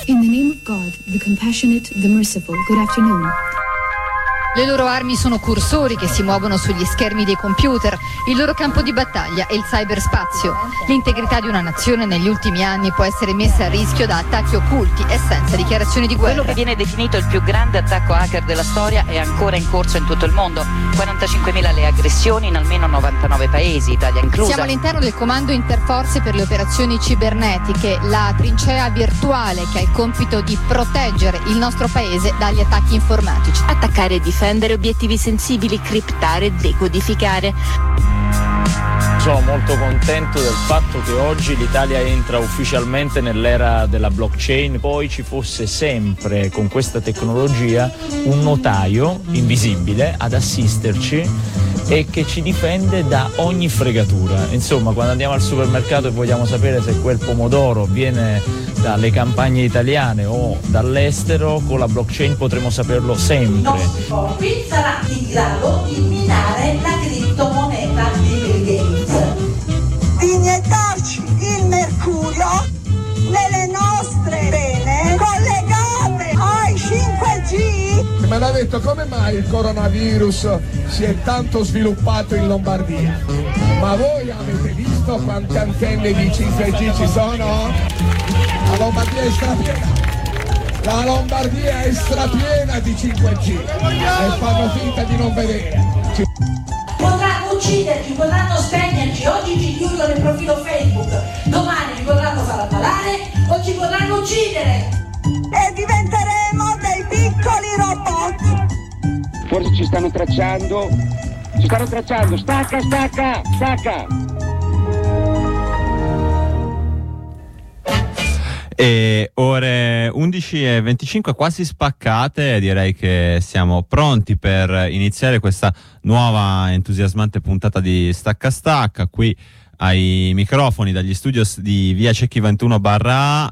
In the name of God, the compassionate, the merciful, good afternoon. Le loro armi sono cursori che si muovono sugli schermi dei computer, il loro campo di battaglia è il cyberspazio. L'integrità di una nazione negli ultimi anni può essere messa a rischio da attacchi occulti e senza dichiarazioni di guerra. Quello che viene definito il più grande attacco hacker della storia è ancora in corso in tutto il mondo. 45.000 le aggressioni in almeno 99 paesi, Italia inclusa. Siamo all'interno del Comando Interforze per le operazioni cibernetiche, la trincea virtuale che ha il compito di proteggere il nostro paese dagli attacchi informatici. Attaccare e difendere obiettivi sensibili, criptare e decodificare. Sono molto contento del fatto che oggi l'Italia entra ufficialmente nell'era della blockchain. Poi ci fosse sempre con questa tecnologia un notaio invisibile ad assisterci e che ci difende da ogni fregatura. Insomma, quando andiamo al supermercato e vogliamo sapere se quel pomodoro viene dalle campagne italiane o dall'estero, con la blockchain potremo saperlo sempre. Qui sarà in grado di minare la criptomoneta di Bill Gates, di iniettarci il mercurio nelle nostre vene collegate ai 5G. Me l'ha detto come mai il coronavirus si è tanto sviluppato in Lombardia? Ma voi avete visto quante antenne di 5G ci sono? La Lombardia è strapiena. La Lombardia è strapiena di 5G e fanno finta di non vedere. Potranno ucciderci, potranno spegnerci, oggi ci chiudono il profilo Facebook, domani ci potranno far ammalare o ci potranno uccidere. E diventeremo dei piccoli robot. Forse ci stanno tracciando, stacca! E ore 11:25 quasi spaccate, direi che siamo pronti per iniziare questa nuova entusiasmante puntata di Stacca Stacca qui ai microfoni dagli studios di via Cecchi 21/A.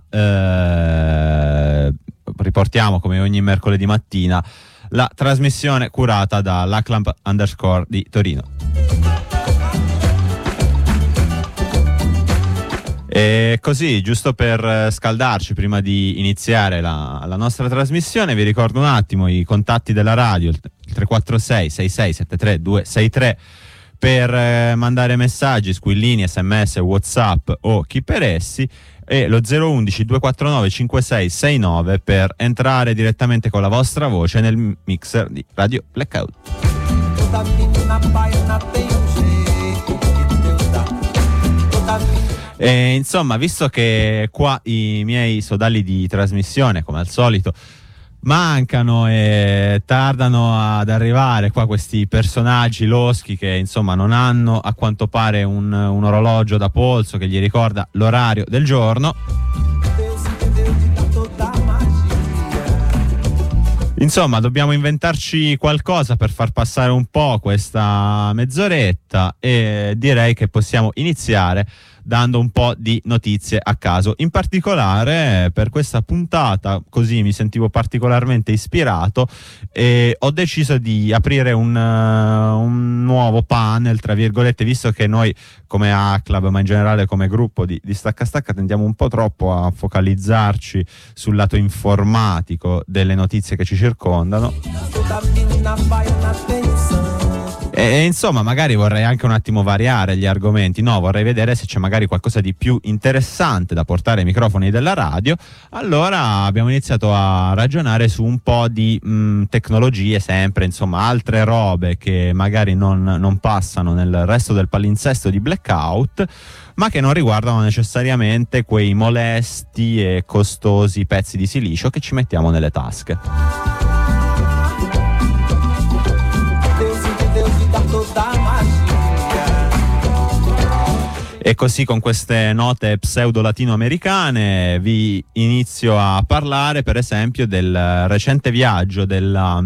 Riportiamo come ogni mercoledì mattina la trasmissione curata da @LACLAMP_ di Torino. E così, giusto per scaldarci prima di iniziare la nostra trasmissione, vi ricordo un attimo i contatti della radio, il 346 66 73 263 per mandare messaggi, squillini, sms, whatsapp o chi per essi, e lo 011 249 5669 per entrare direttamente con la vostra voce nel mixer di Radio Blackout. E insomma, visto che qua i miei sodali di trasmissione, come al solito, mancano e tardano ad arrivare qua questi personaggi loschi che insomma non hanno a quanto pare un orologio da polso che gli ricorda l'orario del giorno, insomma dobbiamo inventarci qualcosa per far passare un po' questa mezz'oretta e direi che possiamo iniziare dando un po' di notizie a caso. In particolare per questa puntata, così mi sentivo particolarmente ispirato e ho deciso di aprire un nuovo panel, tra virgolette, visto che noi come A-Club, ma in generale come gruppo di Stacca Stacca, tendiamo un po' troppo a focalizzarci sul lato informatico delle notizie che ci circondano. E insomma, magari vorrei anche un attimo variare gli argomenti, no, vorrei vedere se c'è magari qualcosa di più interessante da portare ai microfoni della radio. Allora abbiamo iniziato a ragionare su un po' di tecnologie, sempre, insomma, altre robe che magari non passano nel resto del palinsesto di Blackout, ma che non riguardano necessariamente quei molesti e costosi pezzi di silicio che ci mettiamo nelle tasche. E così, con queste note pseudo-latinoamericane, vi inizio a parlare per esempio del recente viaggio della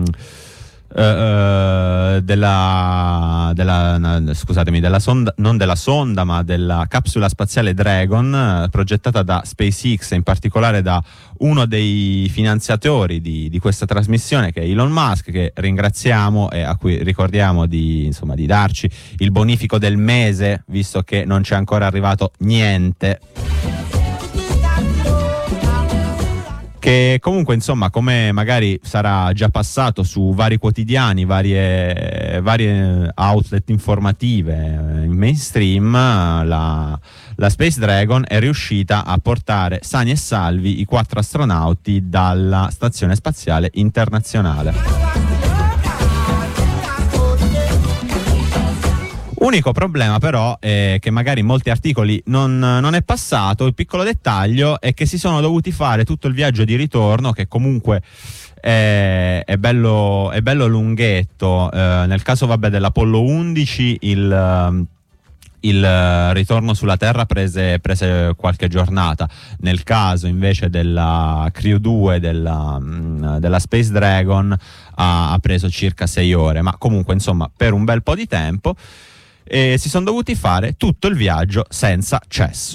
sonda, non della sonda, ma della capsula spaziale Dragon, progettata da SpaceX, in particolare da uno dei finanziatori di questa trasmissione, che è Elon Musk, che ringraziamo e a cui ricordiamo di darci il bonifico del mese, visto che non c'è ancora arrivato niente. che comunque insomma, come magari sarà già passato su vari quotidiani, varie outlet informative in mainstream, la Space Dragon è riuscita a portare sani e salvi i 4 astronauti dalla Stazione Spaziale Internazionale. Unico problema però è che magari in molti articoli non è passato. Il piccolo dettaglio è che si sono dovuti fare tutto il viaggio di ritorno, che comunque è bello lunghetto. Nel caso dell'Apollo 11 il ritorno sulla Terra prese qualche giornata. Nel caso invece della Crew 2 della Space Dragon ha preso circa 6 ore, ma comunque insomma per un bel po' di tempo. E si sono dovuti fare tutto il viaggio senza cesso.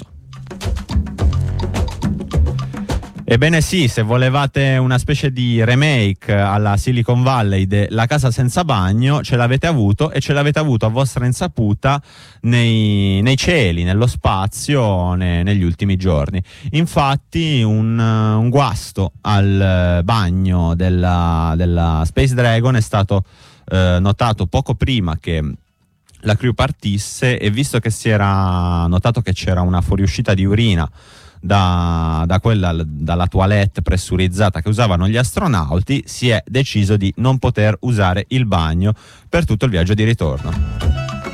Ebbene sì, se volevate una specie di remake alla Silicon Valley La casa senza bagno, ce l'avete avuto, e ce l'avete avuto a vostra insaputa nei cieli, nello spazio, negli ultimi giorni. Infatti un guasto al bagno della Space Dragon è stato notato poco prima che la crew partisse, e visto che si era notato che c'era una fuoriuscita di urina dalla toilette pressurizzata che usavano gli astronauti, si è deciso di non poter usare il bagno per tutto il viaggio di ritorno.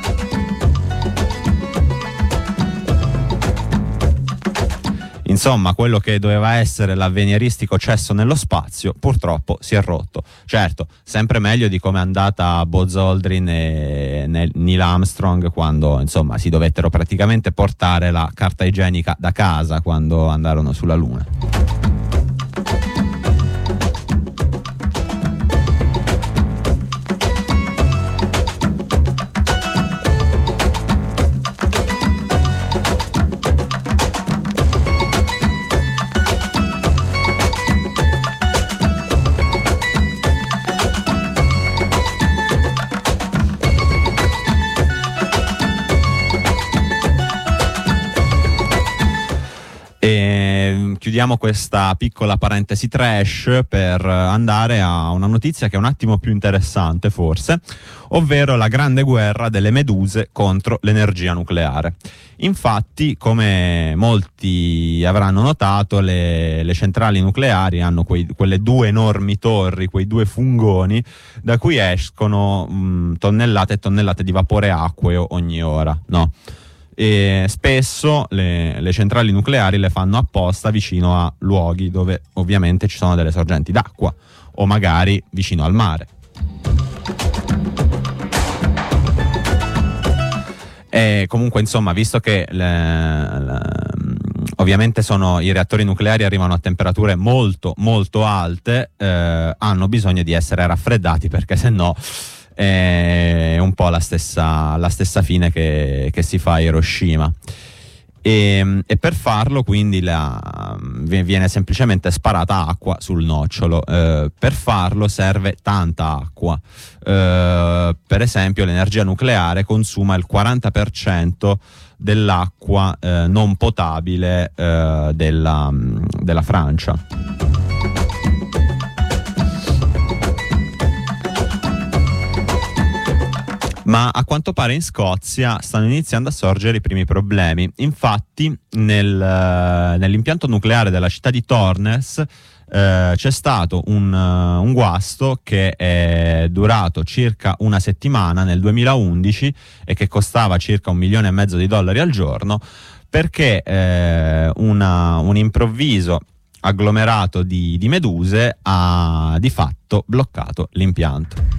Insomma, quello che doveva essere l'avveniristico cesso nello spazio purtroppo si è rotto. Certo, sempre meglio di come è andata Buzz Aldrin e Neil Armstrong, quando insomma si dovettero praticamente portare la carta igienica da casa quando andarono sulla Luna. Chiudiamo questa piccola parentesi trash per andare a una notizia che è un attimo più interessante forse, ovvero la grande guerra delle meduse contro l'energia nucleare. Infatti, come molti avranno notato, le centrali nucleari hanno quelle 2 enormi torri, quei 2 fungoni da cui escono tonnellate e tonnellate di vapore acqueo ogni ora, no? E spesso le centrali nucleari le fanno apposta vicino a luoghi dove ovviamente ci sono delle sorgenti d'acqua, o magari vicino al mare. E comunque insomma, visto che ovviamente i reattori nucleari arrivano a temperature molto molto alte, hanno bisogno di essere raffreddati, perché sennò è un po' la stessa fine che si fa a Hiroshima. E per farlo quindi viene semplicemente sparata acqua sul nocciolo. Per farlo serve tanta acqua. Per esempio, l'energia nucleare consuma il 40% dell'acqua non potabile della Francia. Ma a quanto pare in Scozia stanno iniziando a sorgere i primi problemi. Infatti nell'impianto nucleare della città di Torness c'è stato un guasto che è durato circa una settimana nel 2011 e che costava circa $1,5 milioni al giorno, perché un improvviso agglomerato di meduse ha di fatto bloccato l'impianto.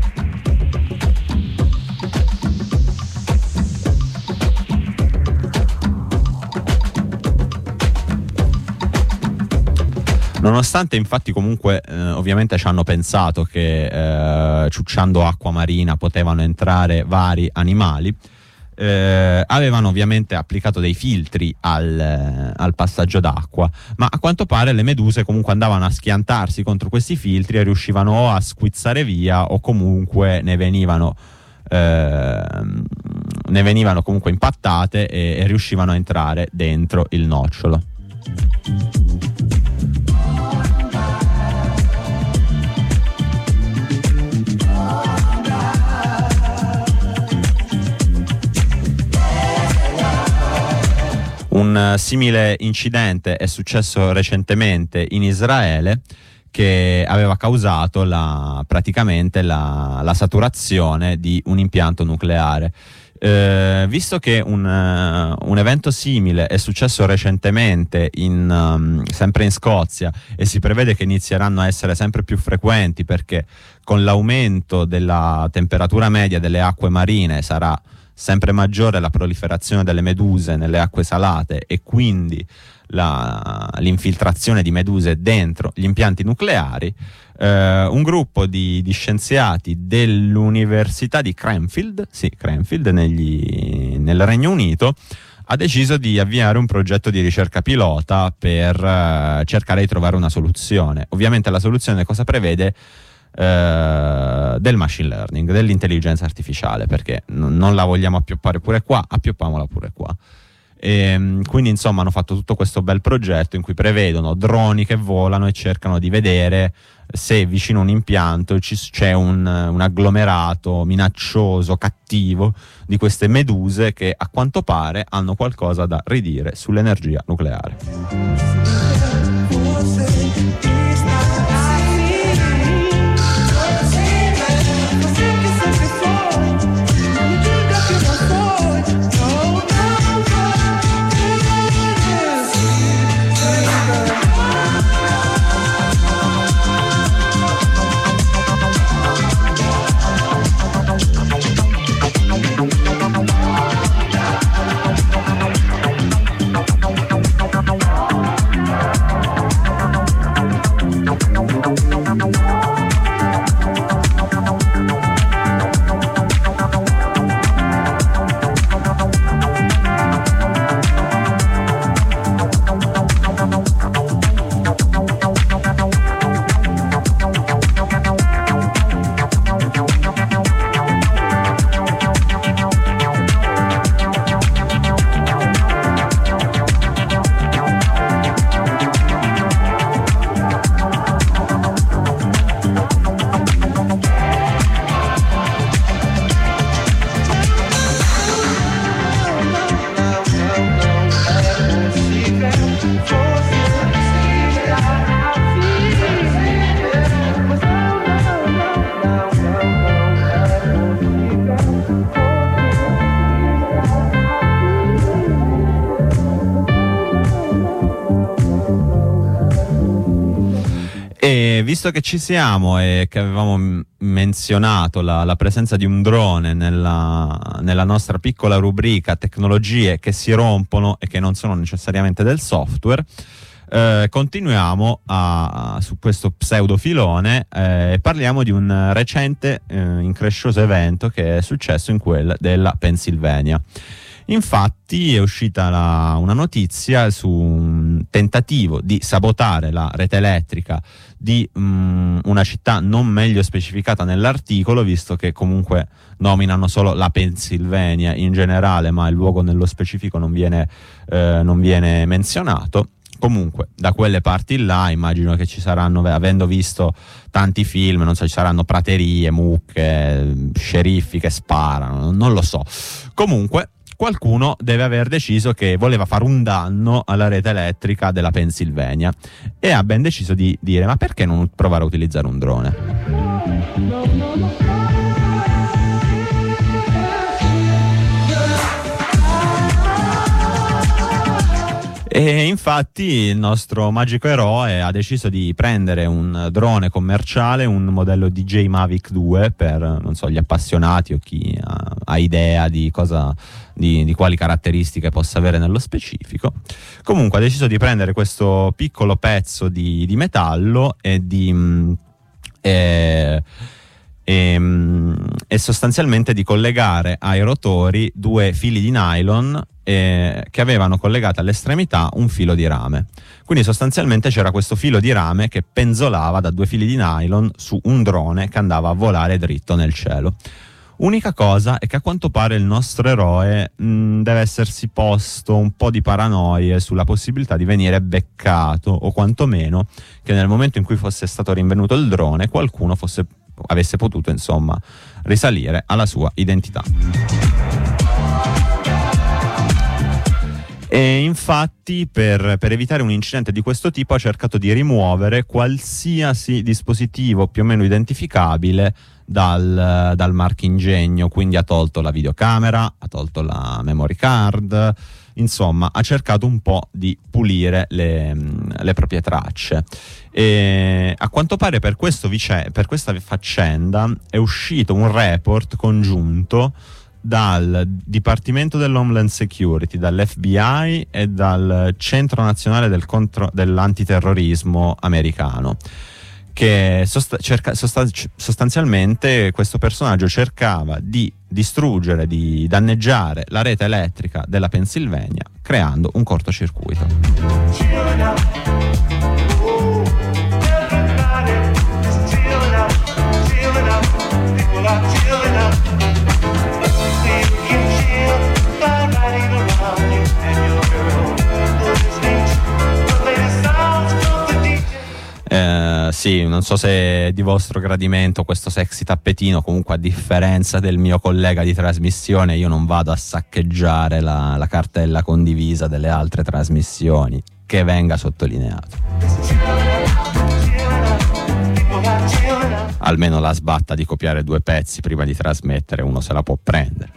Nonostante infatti comunque ovviamente ci hanno pensato che ciucciando acqua marina potevano entrare vari animali, avevano ovviamente applicato dei filtri al passaggio d'acqua, ma a quanto pare le meduse comunque andavano a schiantarsi contro questi filtri e riuscivano o a squizzare via, o comunque ne venivano comunque impattate e riuscivano a entrare dentro il nocciolo. Un simile incidente è successo recentemente in Israele, che aveva causato praticamente la saturazione di un impianto nucleare. Visto che un evento simile è successo recentemente sempre in Scozia, e si prevede che inizieranno a essere sempre più frequenti, perché con l'aumento della temperatura media delle acque marine sarà sempre maggiore la proliferazione delle meduse nelle acque salate, e quindi l'infiltrazione di meduse dentro gli impianti nucleari, un gruppo di scienziati dell'Università di Cranfield nel Regno Unito ha deciso di avviare un progetto di ricerca pilota per cercare di trovare una soluzione. Ovviamente la soluzione cosa prevede? Del machine learning, dell'intelligenza artificiale, perché non la vogliamo appioppare pure qua, appioppiamola pure qua. E quindi insomma hanno fatto tutto questo bel progetto in cui prevedono droni che volano e cercano di vedere se vicino a un impianto c'è un agglomerato minaccioso, cattivo, di queste meduse che a quanto pare hanno qualcosa da ridire sull'energia nucleare. E visto che ci siamo e che avevamo menzionato la presenza di un drone nella nostra piccola rubrica tecnologie che si rompono e che non sono necessariamente del software, continuiamo su questo pseudofilone e parliamo di un recente increscioso evento che è successo in quella della Pennsylvania. Infatti è uscita una notizia su un tentativo di sabotare la rete elettrica di una città non meglio specificata nell'articolo, visto che comunque nominano solo la Pennsylvania in generale, ma il luogo nello specifico non viene menzionato. Comunque da quelle parti là immagino che ci saranno, avendo visto tanti film, non so, ci saranno praterie, mucche, sceriffi che sparano, non lo so. Comunque qualcuno deve aver deciso che voleva fare un danno alla rete elettrica della Pennsylvania e ha ben deciso di dire: ma perché non provare a utilizzare un drone? E infatti il nostro magico eroe ha deciso di prendere un drone commerciale, un modello DJI Mavic 2 per, non so, gli appassionati o chi ha idea di cosa, di quali caratteristiche possa avere nello specifico. Comunque ha deciso di prendere questo piccolo pezzo di metallo e sostanzialmente di collegare ai rotori due fili di nylon che avevano collegato all'estremità un filo di rame. Quindi sostanzialmente c'era questo filo di rame che penzolava da due fili di nylon su un drone che andava a volare dritto nel cielo. Unica cosa è che a quanto pare il nostro eroe deve essersi posto un po' di paranoie sulla possibilità di venire beccato, o quantomeno che nel momento in cui fosse stato rinvenuto il drone qualcuno avesse potuto, insomma, risalire alla sua identità. E infatti per evitare un incidente di questo tipo ha cercato di rimuovere qualsiasi dispositivo più o meno identificabile dal marchingegno, quindi ha tolto la videocamera, ha tolto la memory card, insomma ha cercato un po' di pulire le proprie tracce. E a quanto pare per questa faccenda è uscito un report congiunto dal Dipartimento dell'Homeland Security, dall'FBI e dal Centro Nazionale dell'Antiterrorismo americano, che sostanzialmente questo personaggio cercava di distruggere, di danneggiare la rete elettrica della Pennsylvania creando un cortocircuito. Sì, non so se è di vostro gradimento questo sexy tappetino, comunque a differenza del mio collega di trasmissione io non vado a saccheggiare la cartella condivisa delle altre trasmissioni, che venga sottolineato. Almeno la sbatta di copiare 2 pezzi prima di trasmettere uno se la può prendere,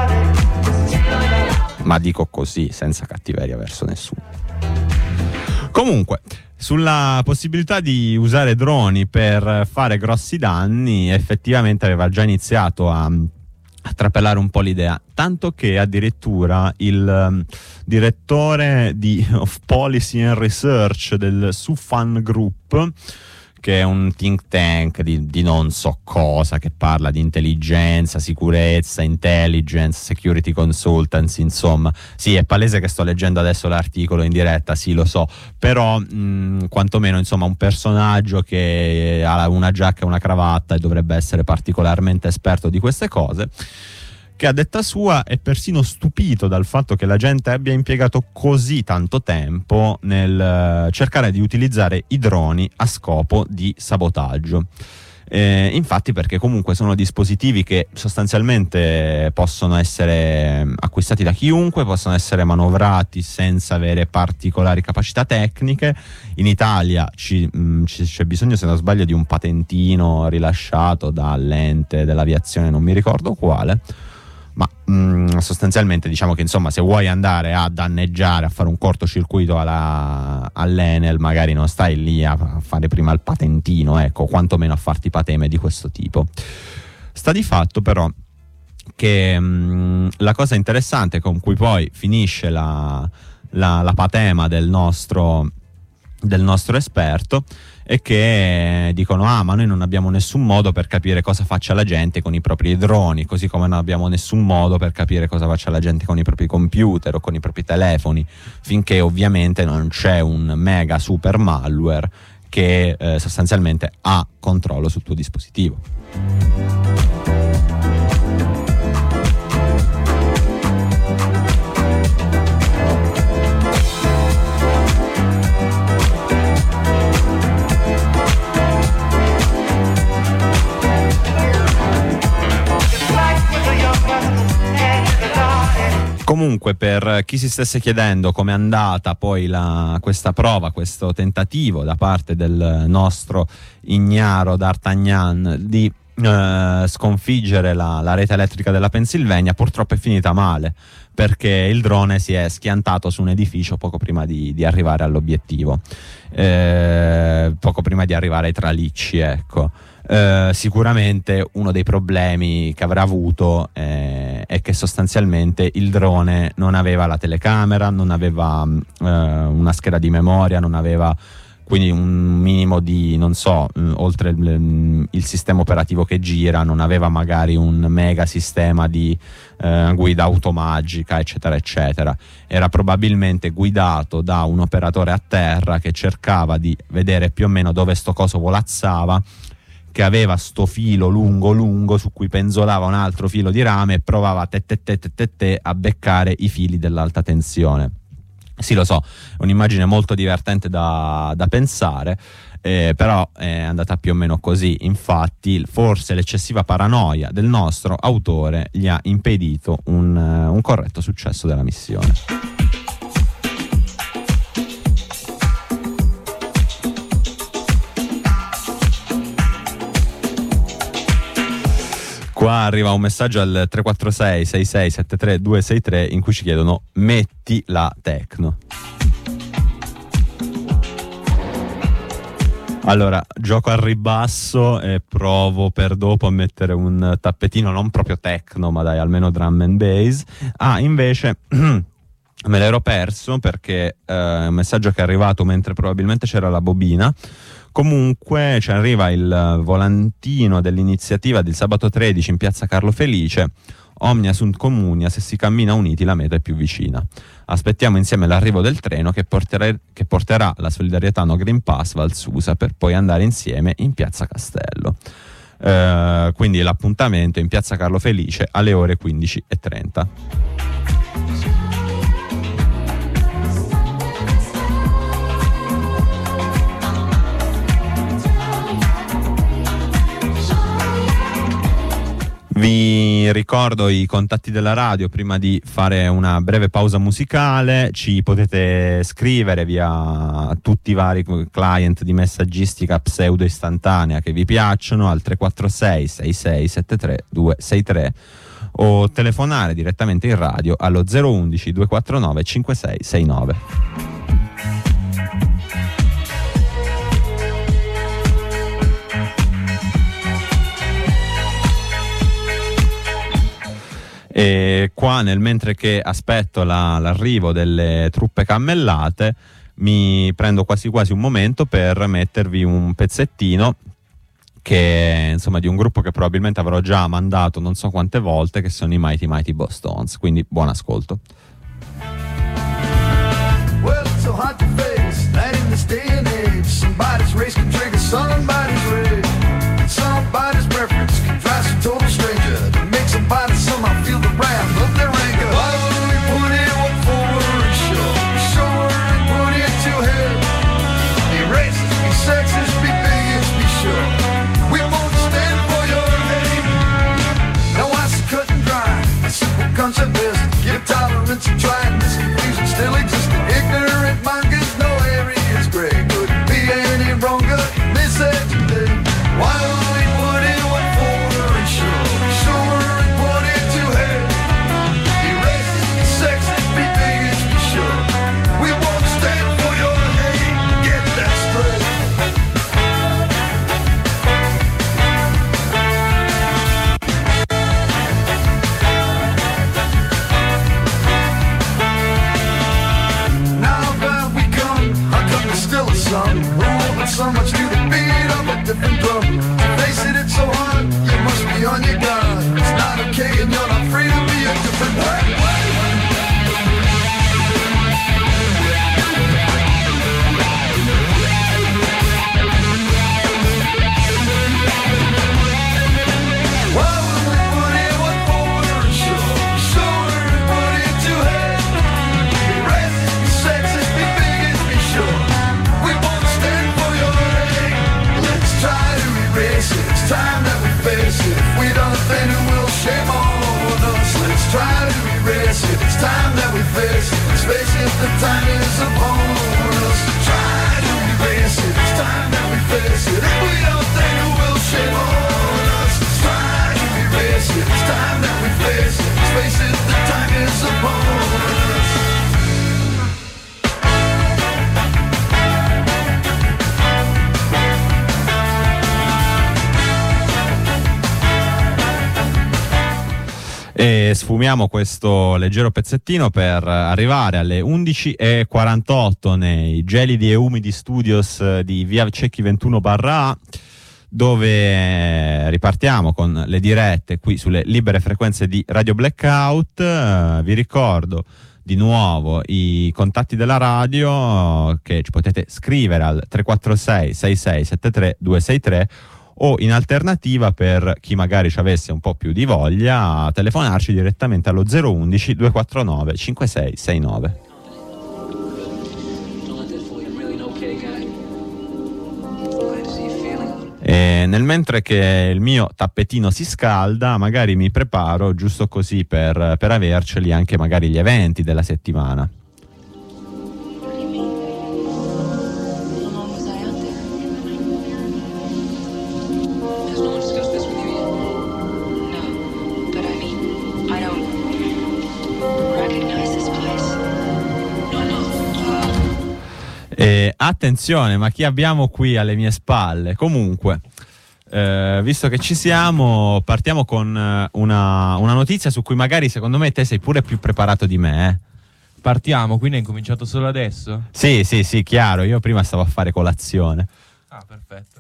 ma dico così senza cattiveria verso nessuno. Comunque, sulla possibilità di usare droni per fare grossi danni effettivamente aveva già iniziato a trapelare un po' l'idea, tanto che addirittura il direttore of Policy and Research del Sufan Group, che è un think tank di non so cosa, che parla di intelligenza, sicurezza, intelligence, security consultancy, insomma. Sì, è palese che sto leggendo adesso l'articolo in diretta, sì, lo so, però quantomeno, insomma, un personaggio che ha una giacca e una cravatta e dovrebbe essere particolarmente esperto di queste cose, che a detta sua è persino stupito dal fatto che la gente abbia impiegato così tanto tempo nel cercare di utilizzare i droni a scopo di sabotaggio. Infatti, perché comunque sono dispositivi che sostanzialmente possono essere acquistati da chiunque, possono essere manovrati senza avere particolari capacità tecniche. In Italia c'è bisogno, se non sbaglio, di un patentino rilasciato dall'ente dell'aviazione, non mi ricordo quale. Ma sostanzialmente diciamo che, insomma, se vuoi andare a danneggiare, a fare un cortocircuito all'Enel, magari non stai lì a fare prima il patentino, ecco, quantomeno a farti pateme di questo tipo. Sta di fatto però che la cosa interessante con cui poi finisce la patema del nostro esperto è che dicono: ma noi non abbiamo nessun modo per capire cosa faccia la gente con i propri droni, così come non abbiamo nessun modo per capire cosa faccia la gente con i propri computer o con i propri telefoni, finché ovviamente non c'è un mega super malware che sostanzialmente ha controllo sul tuo dispositivo. Comunque, per chi si stesse chiedendo com'è andata poi questa prova, questo tentativo da parte del nostro ignaro D'Artagnan di sconfiggere la rete elettrica della Pennsylvania, purtroppo è finita male, perché il drone si è schiantato su un edificio poco prima di arrivare all'obiettivo, poco prima di arrivare ai tralicci, ecco. Sicuramente uno dei problemi che avrà avuto è che sostanzialmente il drone non aveva la telecamera, non aveva una scheda di memoria, non aveva quindi un minimo di, non so, oltre il sistema operativo che gira, non aveva magari un mega sistema di guida automagica, eccetera eccetera. Era probabilmente guidato da un operatore a terra che cercava di vedere più o meno dove sto coso volazzava, che aveva sto filo lungo su cui penzolava un altro filo di rame e provava a beccare i fili dell'alta tensione. Sì, lo so, è un'immagine molto divertente da pensare, però è andata più o meno così. Infatti forse l'eccessiva paranoia del nostro autore gli ha impedito un corretto successo della missione. arriva un messaggio al 346 6673 263 in cui ci chiedono metti la techno. Allora, gioco al ribasso e provo per dopo a mettere un tappetino non proprio techno, ma dai, almeno drum and bass. Invece me l'ero perso perché è un messaggio che è arrivato mentre probabilmente c'era la bobina. Comunque ci arriva il volantino dell'iniziativa del sabato 13 in piazza Carlo Felice. Omnia sunt communia, se si cammina uniti la meta è più vicina. Aspettiamo insieme l'arrivo del treno che porterà la solidarietà No Green Pass Valsusa per poi andare insieme in piazza Castello. Quindi l'appuntamento è in piazza Carlo Felice alle ore 15:30. Vi ricordo i contatti della radio prima di fare una breve pausa musicale. Ci potete scrivere via tutti i vari client di messaggistica pseudo istantanea che vi piacciono al 346 6673 263 o telefonare direttamente in radio allo 011 249 5669. E qua mentre che aspetto l'arrivo delle truppe cammellate mi prendo quasi quasi un momento per mettervi un pezzettino che insomma di un gruppo che probabilmente avrò già mandato non so quante volte, che sono i Mighty Mighty Bosstones, quindi buon ascolto. Well, it's so hard to face that in this day and age somebody's race can trigger somebody's rage, somebody's preference can drive some total stranger to make somebody somehow feel the wrath of their anger. Why don't we put in what forward and show and put it to head? Be racist, be sexist, be bigots, be sure we won't stand for your hate. Now I see cut and dry, a simple concept is give tolerance a try, and this confusion still exists. Ignorant monkeys, no areas gray, couldn't be any wronger, miseducated. Why don't we put in what forward and show and put it to head? Be racist, be sexist, be bigots, be sure we won't stand for your hate. Get that straight. Now that we come, how come there's still a song? But so much to the beat of a different drum. Face it, it's so hard, you must be on your guard. It's not okay and you're not free to be a different way. Why would we put in what forward and show and put it to head? Be racist, be sexist, be bigots, be sure we won't stand for your hate. Let's try to erase it, it's time that we face it. If we don't, then it will shame on us. Let's try to erase it, it's time that we face it. Let's face it, the time is upon us. Try to erase it, it's time that we face it. If we don't, then it will shame on us. Let's try to erase it, it's time that we face it. Let's face it, the time is upon us. E sfumiamo questo leggero pezzettino per arrivare alle 11:48 nei gelidi e umidi studios di via Cecchi 21/A, dove ripartiamo con le dirette qui sulle libere frequenze di Radio Blackout. Vi ricordo di nuovo i contatti della radio, che ci potete scrivere al 346 6673 263 o in alternativa, per chi magari ci avesse un po' più di voglia, telefonarci direttamente allo 011 249 5669. E nel mentre che il mio tappetino si scalda, magari mi preparo giusto così per averceli anche magari gli eventi della settimana. Attenzione, ma chi abbiamo qui alle mie spalle? Comunque, visto che ci siamo, partiamo con una notizia su cui magari secondo me te sei pure più preparato di me. Partiamo, quindi hai incominciato solo adesso? Sì, chiaro, io prima stavo a fare colazione. Ah, perfetto.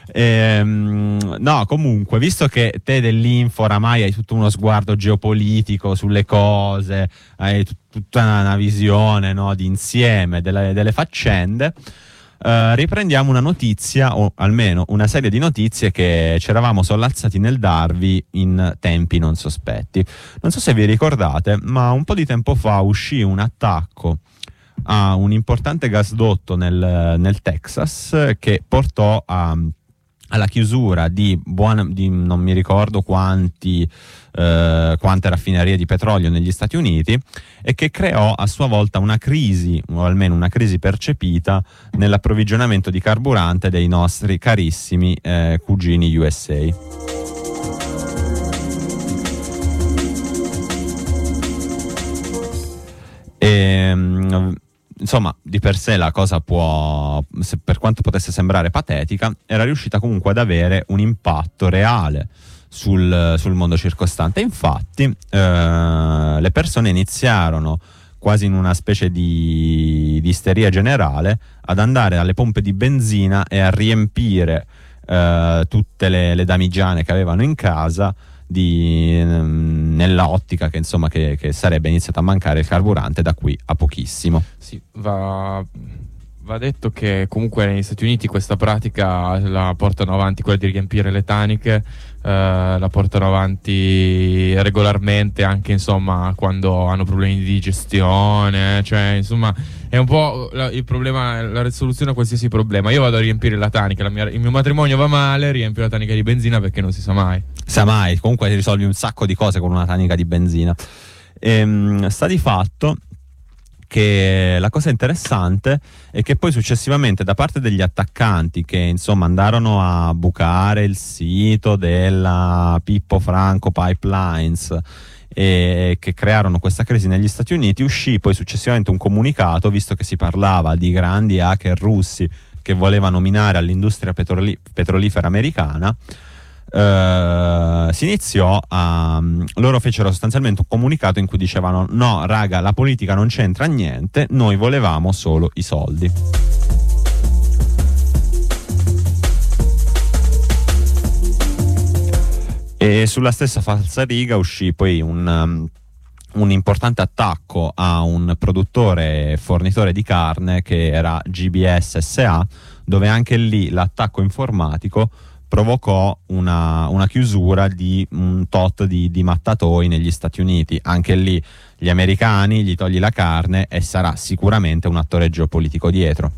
No, comunque, visto che te dell'info oramai hai tutto uno sguardo geopolitico sulle cose, hai tutta una visione, no, di insieme delle faccende, riprendiamo una notizia, o almeno una serie di notizie che ci eravamo sollazzati nel darvi in tempi non sospetti. Non so se vi ricordate, ma un po' di tempo fa uscì un attacco a un importante gasdotto nel Texas che portò alla chiusura di non mi ricordo quante raffinerie di petrolio negli Stati Uniti, e che creò a sua volta una crisi, o almeno una crisi percepita, nell'approvvigionamento di carburante dei nostri carissimi cugini USA. Insomma, di per sé la cosa per quanto potesse sembrare patetica, era riuscita comunque ad avere un impatto reale sul mondo circostante. Infatti le persone iniziarono, quasi in una specie di isteria generale, ad andare alle pompe di benzina e a riempire tutte le damigiane che avevano in casa, nella ottica che insomma che sarebbe iniziato a mancare il carburante da qui a pochissimo. Sì, va detto che comunque negli Stati Uniti questa pratica la portano avanti, quella di riempire le taniche, la portano avanti regolarmente, anche insomma quando hanno problemi di digestione, cioè insomma è un po' il problema, la risoluzione a qualsiasi problema. Io vado a riempire la tanica, il mio matrimonio va male, riempio la tanica di benzina, perché non si sa mai. Comunque risolvi un sacco di cose con una tanica di benzina. Sta di fatto che la cosa interessante è che poi successivamente, da parte degli attaccanti che insomma andarono a bucare il sito della Pippo Franco Pipelines e che crearono questa crisi negli Stati Uniti, uscì poi successivamente un comunicato, visto che si parlava di grandi hacker russi che volevano minare all'industria petrolifera americana. Si iniziò loro fecero sostanzialmente un comunicato in cui dicevano: no raga, la politica non c'entra niente, noi volevamo solo i soldi. E sulla stessa falsariga uscì poi un importante attacco a un produttore e fornitore di carne che era GBS SA, dove anche lì l'attacco informatico provocò una chiusura di un tot di mattatoi negli Stati Uniti. Anche lì gli americani, gli togli la carne e sarà sicuramente un attore geopolitico dietro.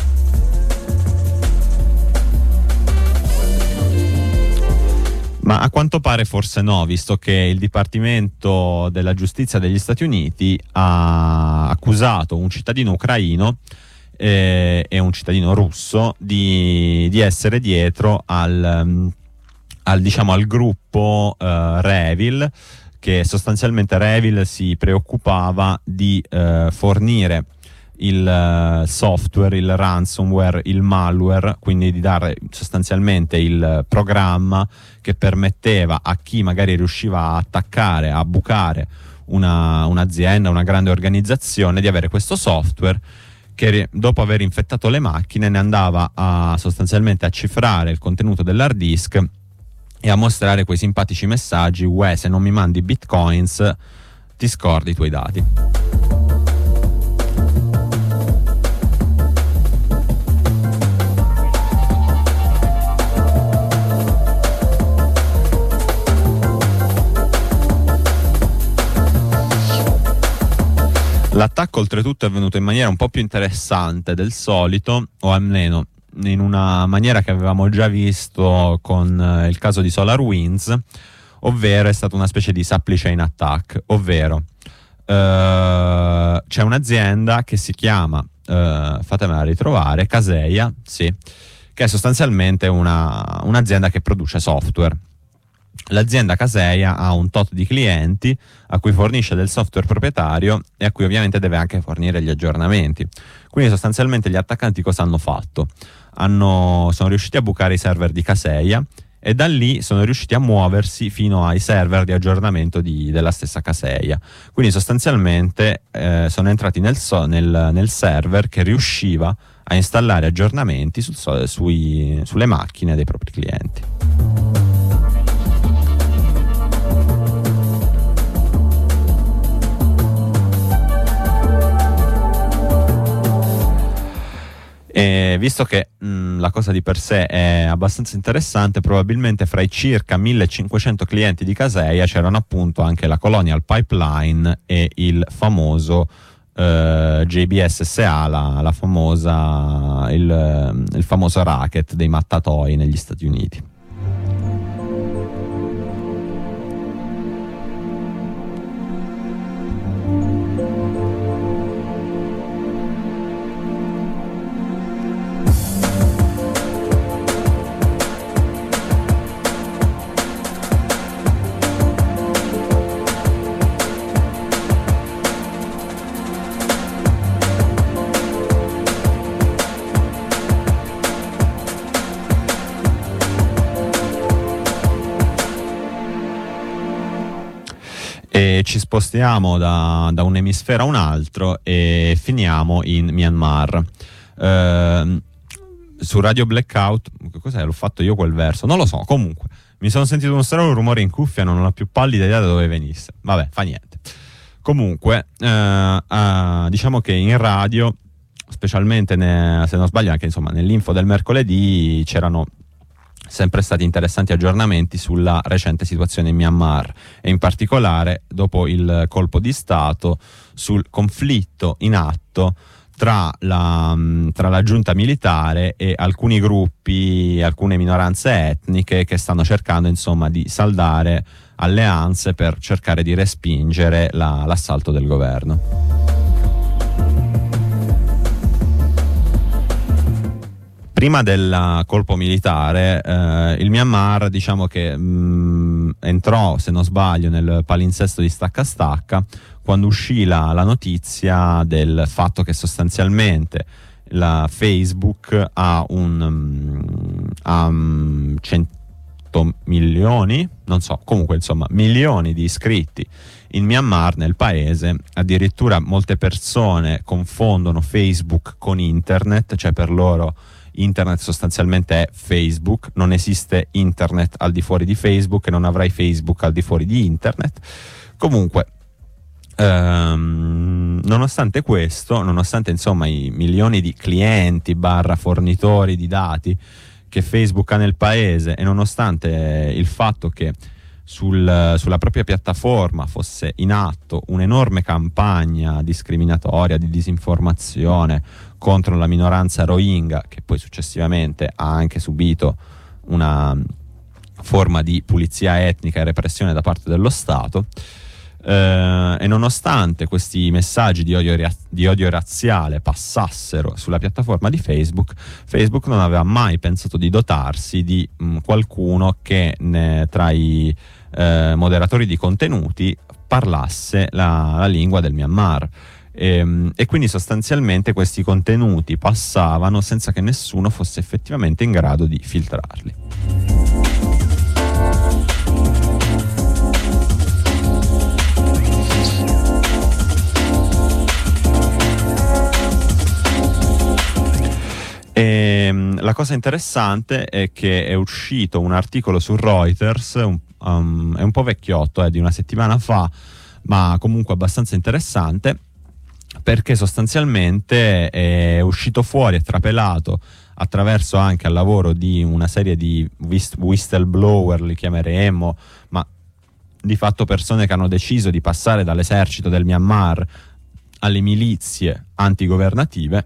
Ma a quanto pare forse no, visto che il Dipartimento della Giustizia degli Stati Uniti ha accusato un cittadino ucraino e un cittadino russo di essere dietro al gruppo Revil, che sostanzialmente Revil si preoccupava di fornire il software, il ransomware, il malware, quindi di dare sostanzialmente il programma che permetteva a chi magari riusciva a attaccare, a bucare un'azienda, una grande organizzazione, di avere questo software che dopo aver infettato le macchine ne andava sostanzialmente a cifrare il contenuto dell'hard disk e a mostrare quei simpatici messaggi: uè, se non mi mandi bitcoins ti scordi i tuoi dati. L'attacco oltretutto è venuto in maniera un po' più interessante del solito, o almeno in una maniera che avevamo già visto con il caso di SolarWinds, ovvero è stata una specie di supply chain attack, ovvero c'è un'azienda che si chiama, fatemela ritrovare, Kaseya, sì, che è sostanzialmente un'azienda che produce software. L'azienda Kaseya ha un tot di clienti a cui fornisce del software proprietario e a cui ovviamente deve anche fornire gli aggiornamenti. Quindi sostanzialmente gli attaccanti cosa hanno fatto? Sono riusciti a bucare i server di Kaseya e da lì sono riusciti a muoversi fino ai server di aggiornamento della stessa Kaseya. Quindi sostanzialmente sono entrati nel server che riusciva a installare aggiornamenti sulle macchine dei propri clienti. E visto che la cosa di per sé è abbastanza interessante, probabilmente fra i circa 1500 clienti di Kaseya c'erano appunto anche la Colonial Pipeline e il famoso JBS SA, il famoso racket dei mattatoi negli Stati Uniti. E ci spostiamo da un emisfero a un altro e finiamo in Myanmar. Su Radio Blackout, cos'è? L'ho fatto io quel verso? Non lo so, comunque mi sono sentito uno strano rumore in cuffia, non ho più pallida idea da dove venisse. Vabbè, fa niente. Comunque, diciamo che in radio, specialmente se non sbaglio anche insomma nell'info del mercoledì, c'erano sempre stati interessanti aggiornamenti sulla recente situazione in Myanmar e in particolare dopo il colpo di Stato sul conflitto in atto tra la giunta militare e alcuni gruppi, alcune minoranze etniche che stanno cercando insomma di saldare alleanze per cercare di respingere l'assalto del governo. Prima del colpo militare, il Myanmar diciamo che entrò, se non sbaglio, nel palinsesto di stacca stacca quando uscì la notizia del fatto che sostanzialmente la Facebook ha 100 milioni, non so, comunque insomma milioni di iscritti in Myanmar, nel paese. Addirittura molte persone confondono Facebook con internet, cioè per loro internet sostanzialmente è Facebook, non esiste internet al di fuori di Facebook e non avrai Facebook al di fuori di internet. Comunque nonostante questo, nonostante insomma i milioni di clienti / fornitori di dati che Facebook ha nel paese e nonostante il fatto che sulla propria piattaforma fosse in atto un'enorme campagna discriminatoria, di disinformazione contro la minoranza Rohingya, che poi successivamente ha anche subito una forma di pulizia etnica e repressione da parte dello Stato, e nonostante questi messaggi di odio razziale passassero sulla piattaforma di Facebook, Facebook non aveva mai pensato di dotarsi di qualcuno che tra i moderatori di contenuti parlasse la lingua del Myanmar. E quindi sostanzialmente questi contenuti passavano senza che nessuno fosse effettivamente in grado di filtrarli. La cosa interessante è che è uscito un articolo su Reuters, è un po' vecchiotto, di una settimana fa, ma comunque abbastanza interessante, perché sostanzialmente è uscito fuori e trapelato attraverso anche al lavoro di una serie di whistleblower, li chiameremo, ma di fatto persone che hanno deciso di passare dall'esercito del Myanmar alle milizie antigovernative.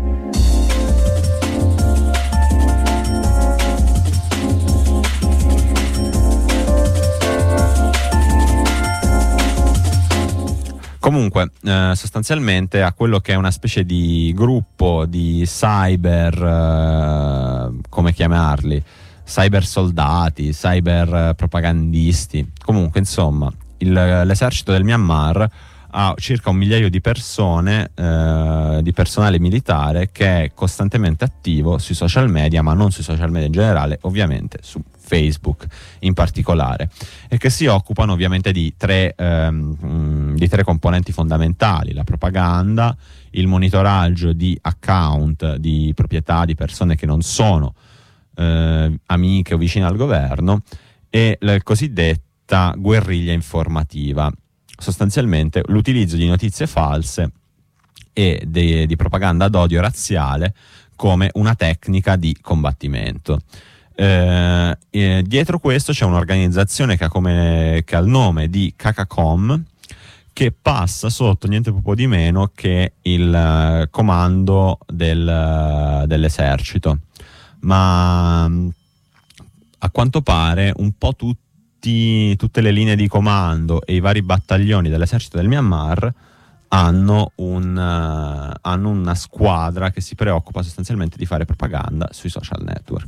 Comunque, sostanzialmente a quello che è una specie di gruppo di cyber, come chiamarli? cyber soldati, cyber propagandisti. Comunque, insomma, l'esercito del Myanmar ha circa 1 migliaio di persone, di personale militare, che è costantemente attivo sui social media, ma non sui social media in generale, ovviamente su Facebook in particolare, e che si occupano ovviamente di tre componenti fondamentali: la propaganda, il monitoraggio di account, di proprietà di persone che non sono amiche o vicine al governo, e la cosiddetta guerriglia informativa, sostanzialmente l'utilizzo di notizie false e di propaganda d'odio razziale come una tecnica di combattimento. Dietro questo c'è un'organizzazione che ha il nome di CACACOM, che passa sotto niente poco di meno che il comando dell'esercito, ma a quanto pare un po' tutte le linee di comando e i vari battaglioni dell'esercito del Myanmar hanno una squadra che si preoccupa sostanzialmente di fare propaganda sui social network.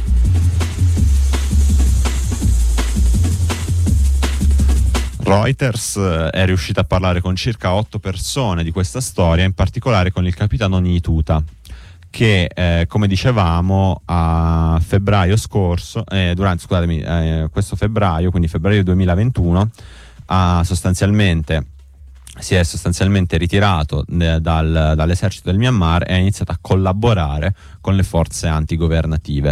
Reuters è riuscita a parlare con circa 8 persone di questa storia, in particolare con il capitano Nituta, che come dicevamo a febbraio scorso, questo febbraio, quindi febbraio 2021, si è sostanzialmente ritirato dall'esercito del Myanmar e ha iniziato a collaborare con le forze antigovernative.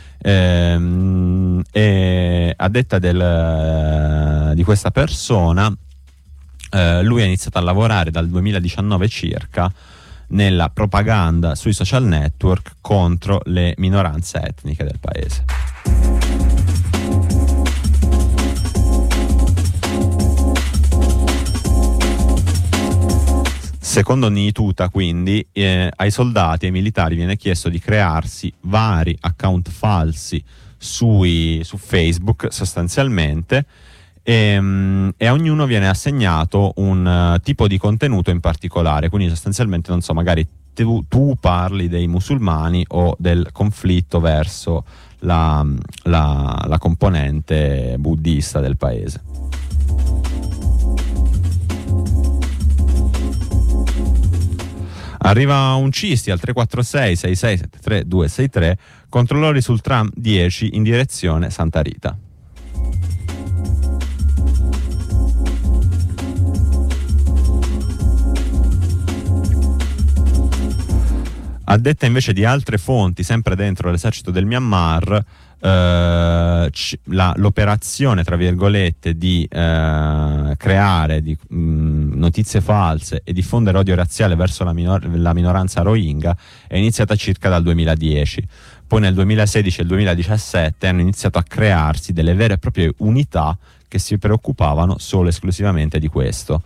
E a detta di questa persona, lui ha iniziato a lavorare dal 2019 circa nella propaganda sui social network contro le minoranze etniche del paese. Secondo Nituta, quindi, ai soldati e ai militari viene chiesto di crearsi vari account falsi su Facebook sostanzialmente, e a ognuno viene assegnato un tipo di contenuto in particolare. Quindi sostanzialmente, non so, magari tu parli dei musulmani o del conflitto verso la componente buddista del paese. Arriva un Cisti al 346 6673 263, controllori sul tram 10 in direzione Santa Rita. A detta invece di altre fonti, sempre dentro l'esercito del Myanmar, l'operazione, tra virgolette, di creare notizie false e diffondere odio razziale verso la minoranza Rohingya è iniziata circa dal 2010. Poi nel 2016 e il 2017 hanno iniziato a crearsi delle vere e proprie unità che si preoccupavano solo e esclusivamente di questo.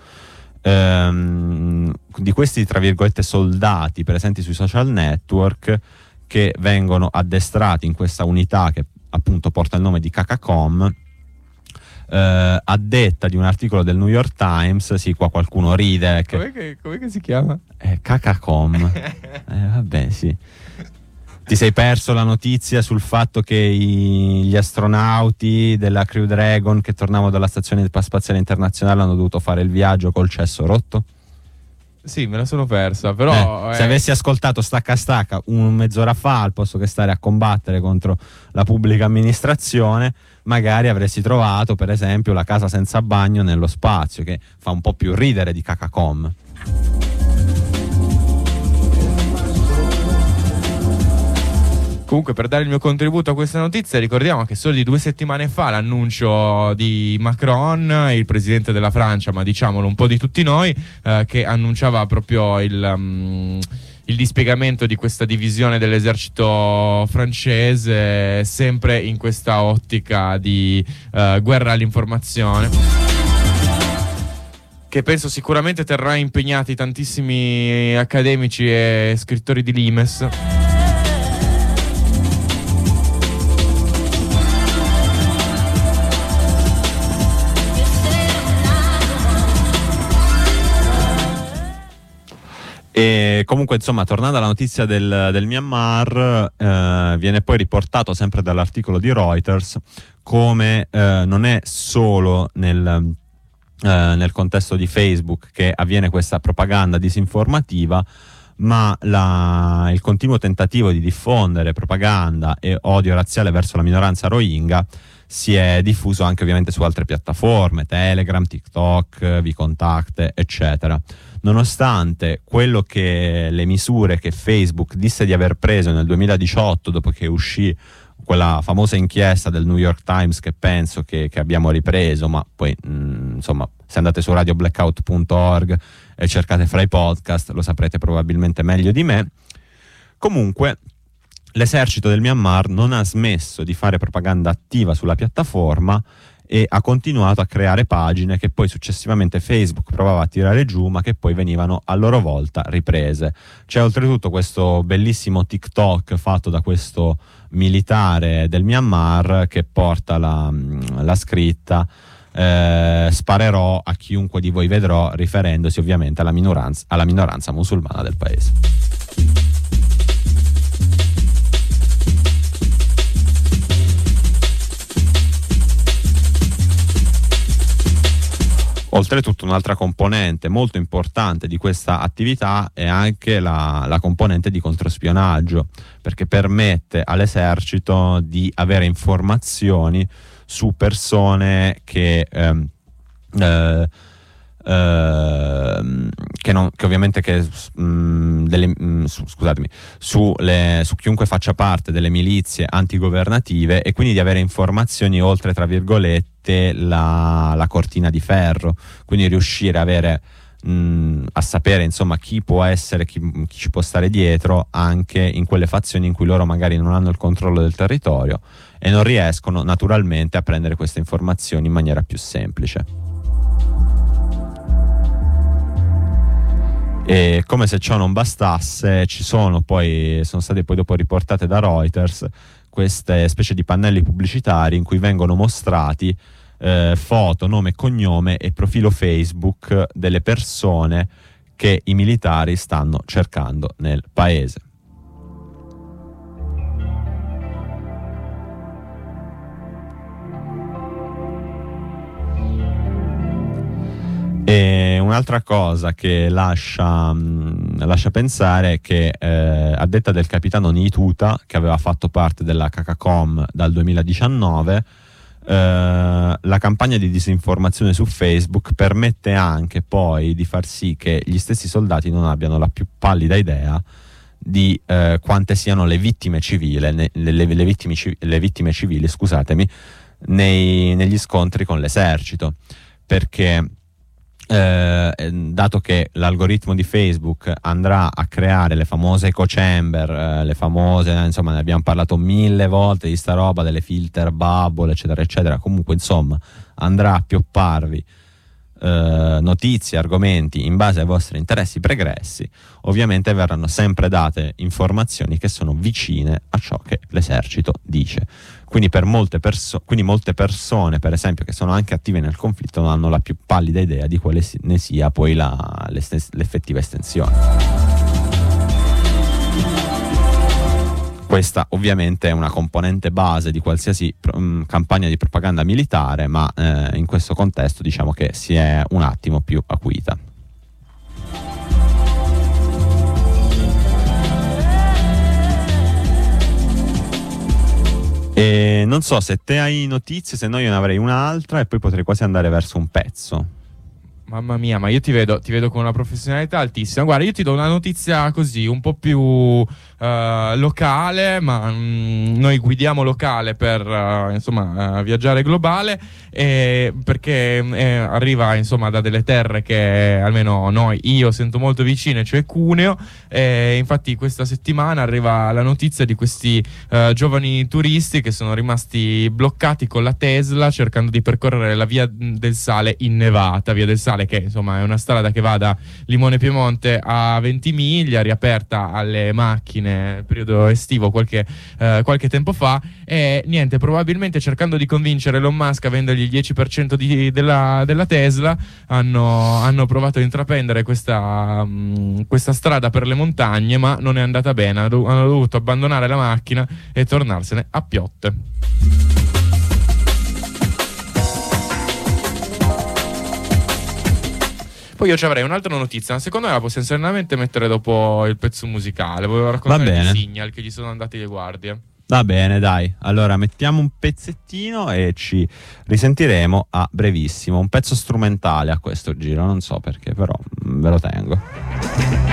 Di questi, tra virgolette, soldati presenti sui social network, che vengono addestrati in questa unità che appunto porta il nome di CACACOM, a detta di un articolo del New York Times, sì, qua qualcuno ride. Com'è che si chiama? CACACOM. Vabbè, sì. Ti sei perso la notizia sul fatto che gli astronauti della Crew Dragon che tornavano dalla stazione spaziale internazionale hanno dovuto fare il viaggio col cesso rotto? Sì, me la sono persa, però se avessi ascoltato Stacca Stacca mezz'ora fa, al posto che stare a combattere contro la pubblica amministrazione, magari avresti trovato, per esempio, la casa senza bagno nello spazio, che fa un po' più ridere di CACACOM. Comunque, per dare il mio contributo a questa notizia, ricordiamo che solo di 2 settimane fa l'annuncio di Macron, il presidente della Francia, ma diciamolo un po' di tutti noi, che annunciava proprio il dispiegamento di questa divisione dell'esercito francese, sempre in questa ottica di guerra all'informazione, che penso sicuramente terrà impegnati tantissimi accademici e scrittori di Limes. E comunque, insomma, tornando alla notizia del Myanmar, viene poi riportato sempre dall'articolo di Reuters come non è solo nel contesto di Facebook che avviene questa propaganda disinformativa, ma il continuo tentativo di diffondere propaganda e odio razziale verso la minoranza Rohingya si è diffuso anche ovviamente su altre piattaforme, Telegram, TikTok, Vkontakte, eccetera. Nonostante quello che le misure che Facebook disse di aver preso nel 2018, dopo che uscì quella famosa inchiesta del New York Times, che penso che abbiamo ripreso, ma poi insomma, se andate su radioblackout.org e cercate fra i podcast lo saprete probabilmente meglio di me. Comunque l'esercito del Myanmar non ha smesso di fare propaganda attiva sulla piattaforma e ha continuato a creare pagine che poi successivamente Facebook provava a tirare giù, ma che poi venivano a loro volta riprese. C'è oltretutto questo bellissimo TikTok fatto da questo militare del Myanmar che porta la scritta sparerò a chiunque di voi vedrò, riferendosi ovviamente alla minoranza musulmana del paese. Oltretutto un'altra componente molto importante di questa attività è anche la componente di controspionaggio, perché permette all'esercito di avere informazioni su persone che ovviamente su chiunque faccia parte delle milizie antigovernative, e quindi di avere informazioni oltre, tra virgolette, la cortina di ferro, quindi riuscire a avere a sapere insomma chi può essere, chi ci può stare dietro anche in quelle fazioni in cui loro magari non hanno il controllo del territorio e non riescono naturalmente a prendere queste informazioni in maniera più semplice. E come se ciò non bastasse, sono state poi dopo riportate da Reuters queste specie di pannelli pubblicitari in cui vengono mostrati foto, nome, cognome e profilo Facebook delle persone che i militari stanno cercando nel paese. E un'altra cosa che lascia pensare è che a detta del capitano Nituta, che aveva fatto parte della KKCOM dal 2019, la campagna di disinformazione su Facebook permette anche poi di far sì che gli stessi soldati non abbiano la più pallida idea di quante siano le vittime civili, le vittime civili, scusatemi, negli scontri con l'esercito, perché dato che l'algoritmo di Facebook andrà a creare le famose echo chamber, le famose, insomma, ne abbiamo parlato 1000 volte di sta roba, delle filter bubble, eccetera eccetera, comunque insomma andrà a piopparvi notizie, argomenti in base ai vostri interessi pregressi, ovviamente verranno sempre date informazioni che sono vicine a ciò che l'esercito dice. Quindi molte persone, per esempio, che sono anche attive nel conflitto, non hanno la più pallida idea di quale ne sia poi l'effettiva estensione. Questa ovviamente è una componente base di qualsiasi campagna di propaganda militare, ma in questo contesto diciamo che si è un attimo più acuita. E non so se te hai notizie, se no io ne avrei un'altra e poi potrei quasi andare verso un pezzo. Mamma mia, ma io ti vedo con una professionalità altissima. Guarda, io ti do una notizia così, un po' più locale, ma noi guidiamo locale per viaggiare globale, perché arriva insomma da delle terre che almeno io sento molto vicine, cioè Cuneo. Infatti questa settimana arriva la notizia di questi giovani turisti che sono rimasti bloccati con la Tesla cercando di percorrere la Via del Sale innevata, Via del Sale Statale, che insomma è una strada che va da Limone Piemonte a Ventimiglia, riaperta alle macchine nel periodo estivo qualche tempo fa, e niente, probabilmente cercando di convincere Elon Musk a vendergli il 10% della Tesla, hanno provato a intraprendere questa strada per le montagne, ma non è andata bene, hanno dovuto abbandonare la macchina e tornarsene a piotte. Poi io ci avrei un'altra notizia, ma secondo me la possiamo serenamente mettere dopo il pezzo musicale. Volevo raccontare di Signal, che gli sono andati le guardie. Va bene, dai. Allora mettiamo un pezzettino e ci risentiremo a brevissimo. Un pezzo strumentale a questo giro, non so perché, però ve lo tengo.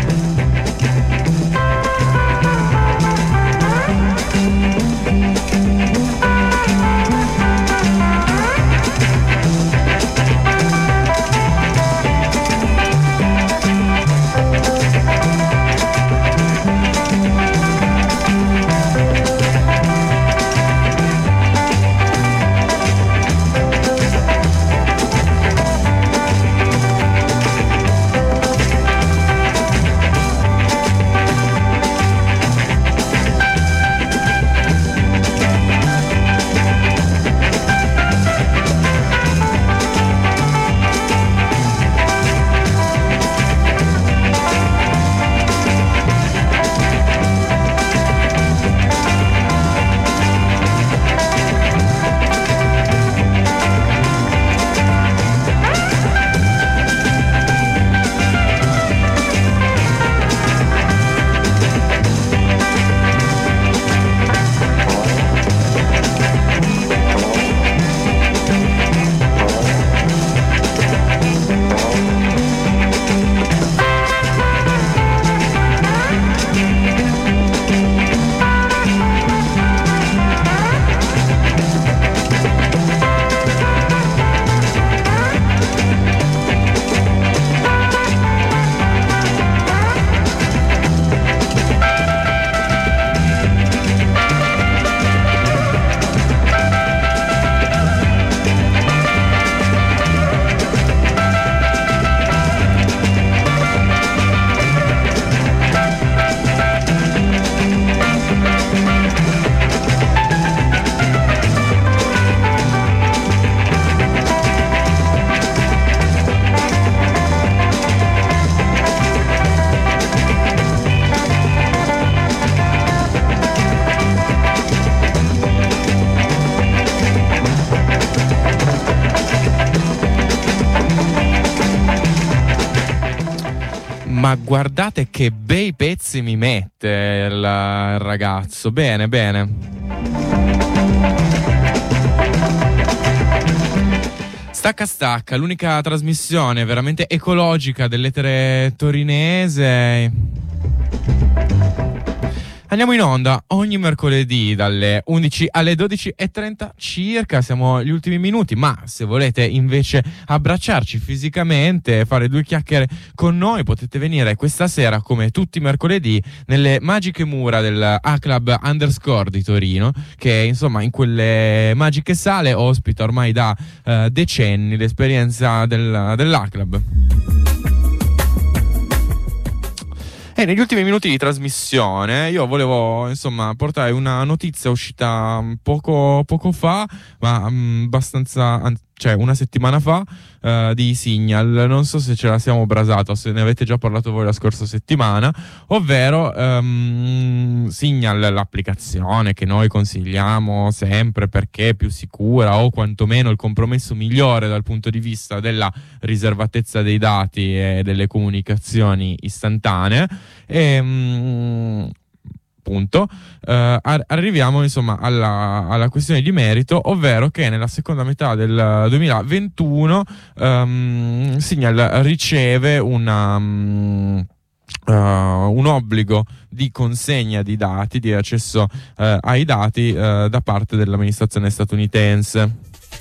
Ma guardate che bei pezzi mi mette il ragazzo. Bene, bene. Stacca, l'unica trasmissione veramente ecologica dell'etere torinese. Andiamo in onda ogni mercoledì dalle 11 alle 12:30 circa, siamo agli ultimi minuti, ma se volete invece abbracciarci fisicamente e fare due chiacchiere con noi potete venire questa sera come tutti i mercoledì nelle magiche mura del A-Club _ di Torino, che insomma in quelle magiche sale ospita ormai da decenni l'esperienza dell'A-Club. E negli ultimi minuti di trasmissione io volevo insomma portare una notizia uscita poco fa, ma abbastanza, cioè una settimana fa, di Signal. Non so se ce la siamo brasato, se ne avete già parlato voi la scorsa settimana, ovvero Signal, l'applicazione che noi consigliamo sempre perché è più sicura o quantomeno il compromesso migliore dal punto di vista della riservatezza dei dati e delle comunicazioni istantanee. Punto. Arriviamo insomma alla questione di merito, ovvero che nella seconda metà del 2021 Signal riceve un obbligo di consegna di dati, di accesso ai dati da parte dell'amministrazione statunitense.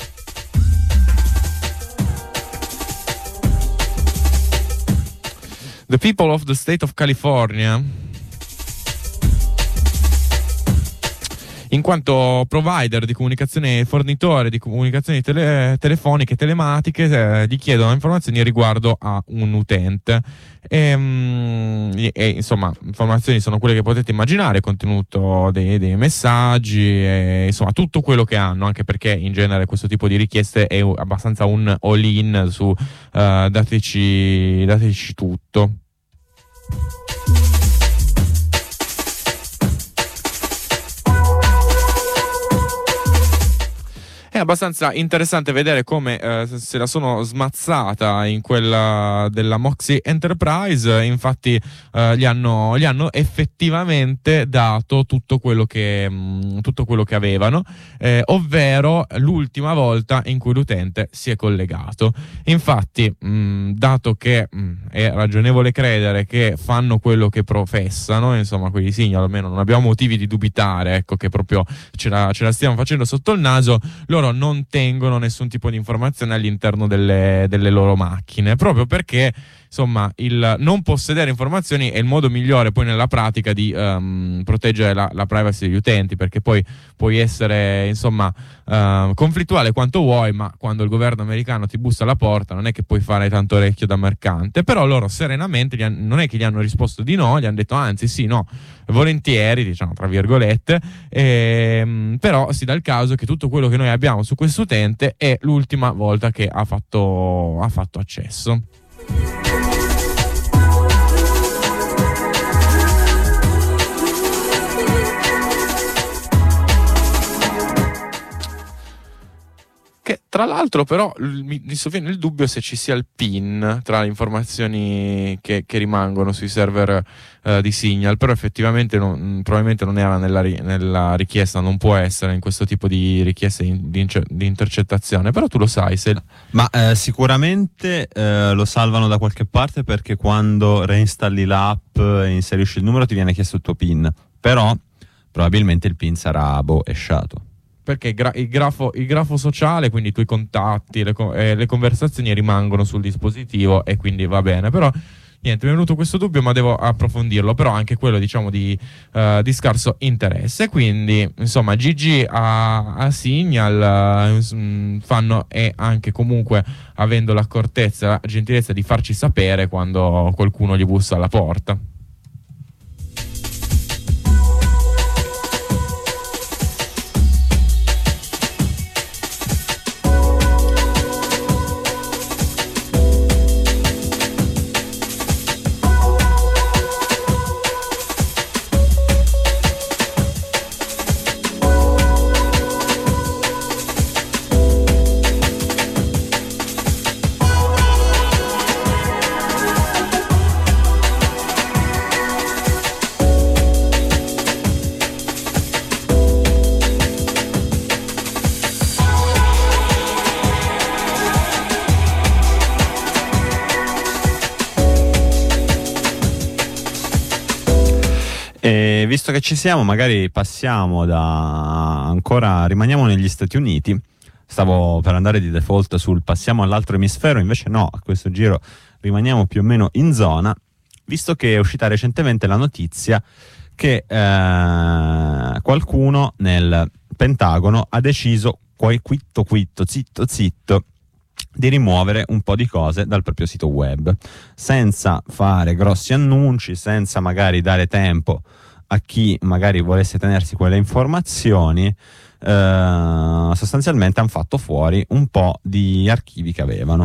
The people of the state of California. in quanto provider di comunicazione, fornitore di comunicazioni telefoniche, telematiche, gli chiedono informazioni riguardo a un utente. E insomma, informazioni sono quelle che potete immaginare, contenuto dei messaggi, insomma tutto quello che hanno, anche perché in genere questo tipo di richieste è abbastanza un all-in su dateci tutto. È abbastanza interessante vedere come se la sono smazzata in quella della Moxie Enterprise. Infatti gli hanno effettivamente dato tutto quello che avevano, ovvero l'ultima volta in cui l'utente si è collegato. Infatti, dato che è ragionevole credere che fanno quello che professano, insomma quelli Signal, almeno non abbiamo motivi di dubitare, ecco, che proprio ce la stiamo facendo sotto il naso, loro non tengono nessun tipo di informazione all'interno delle loro macchine, proprio perché insomma il non possedere informazioni è il modo migliore poi nella pratica di proteggere la privacy degli utenti, perché poi puoi essere insomma conflittuale quanto vuoi, ma quando il governo americano ti bussa alla porta non è che puoi fare tanto orecchio da mercante. Però loro serenamente non è che gli hanno risposto di no, gli hanno detto anzi sì, no, volentieri, diciamo tra virgolette, però si dà il caso che tutto quello che noi abbiamo su questo utente è l'ultima volta che ha fatto accesso. Che tra l'altro però mi sovviene il dubbio se ci sia il PIN tra le informazioni che rimangono sui server di Signal, però effettivamente probabilmente non era nella richiesta, non può essere in questo tipo di richieste di intercettazione, però tu lo sai se... Ma sicuramente lo salvano da qualche parte, perché quando reinstalli l'app e inserisci il numero ti viene chiesto il tuo PIN, però probabilmente il PIN sarà hashato. Perché il grafo sociale, quindi i tuoi contatti, le conversazioni rimangono sul dispositivo e quindi va bene. Però niente, mi è venuto questo dubbio, ma devo approfondirlo. Però anche quello, diciamo, di scarso interesse. Quindi insomma GG a Signal, fanno, e anche comunque avendo l'accortezza, la gentilezza di farci sapere quando qualcuno gli bussa alla porta. Visto che ci siamo, magari passiamo rimaniamo negli Stati Uniti. Stavo per andare di default sul passiamo all'altro emisfero, invece no, a questo giro rimaniamo più o meno in zona, visto che è uscita recentemente la notizia che qualcuno nel Pentagono ha deciso, zitto, di rimuovere un po' di cose dal proprio sito web, senza fare grossi annunci, senza magari dare tempo a chi magari volesse tenersi quelle informazioni. Sostanzialmente hanno fatto fuori un po' di archivi che avevano.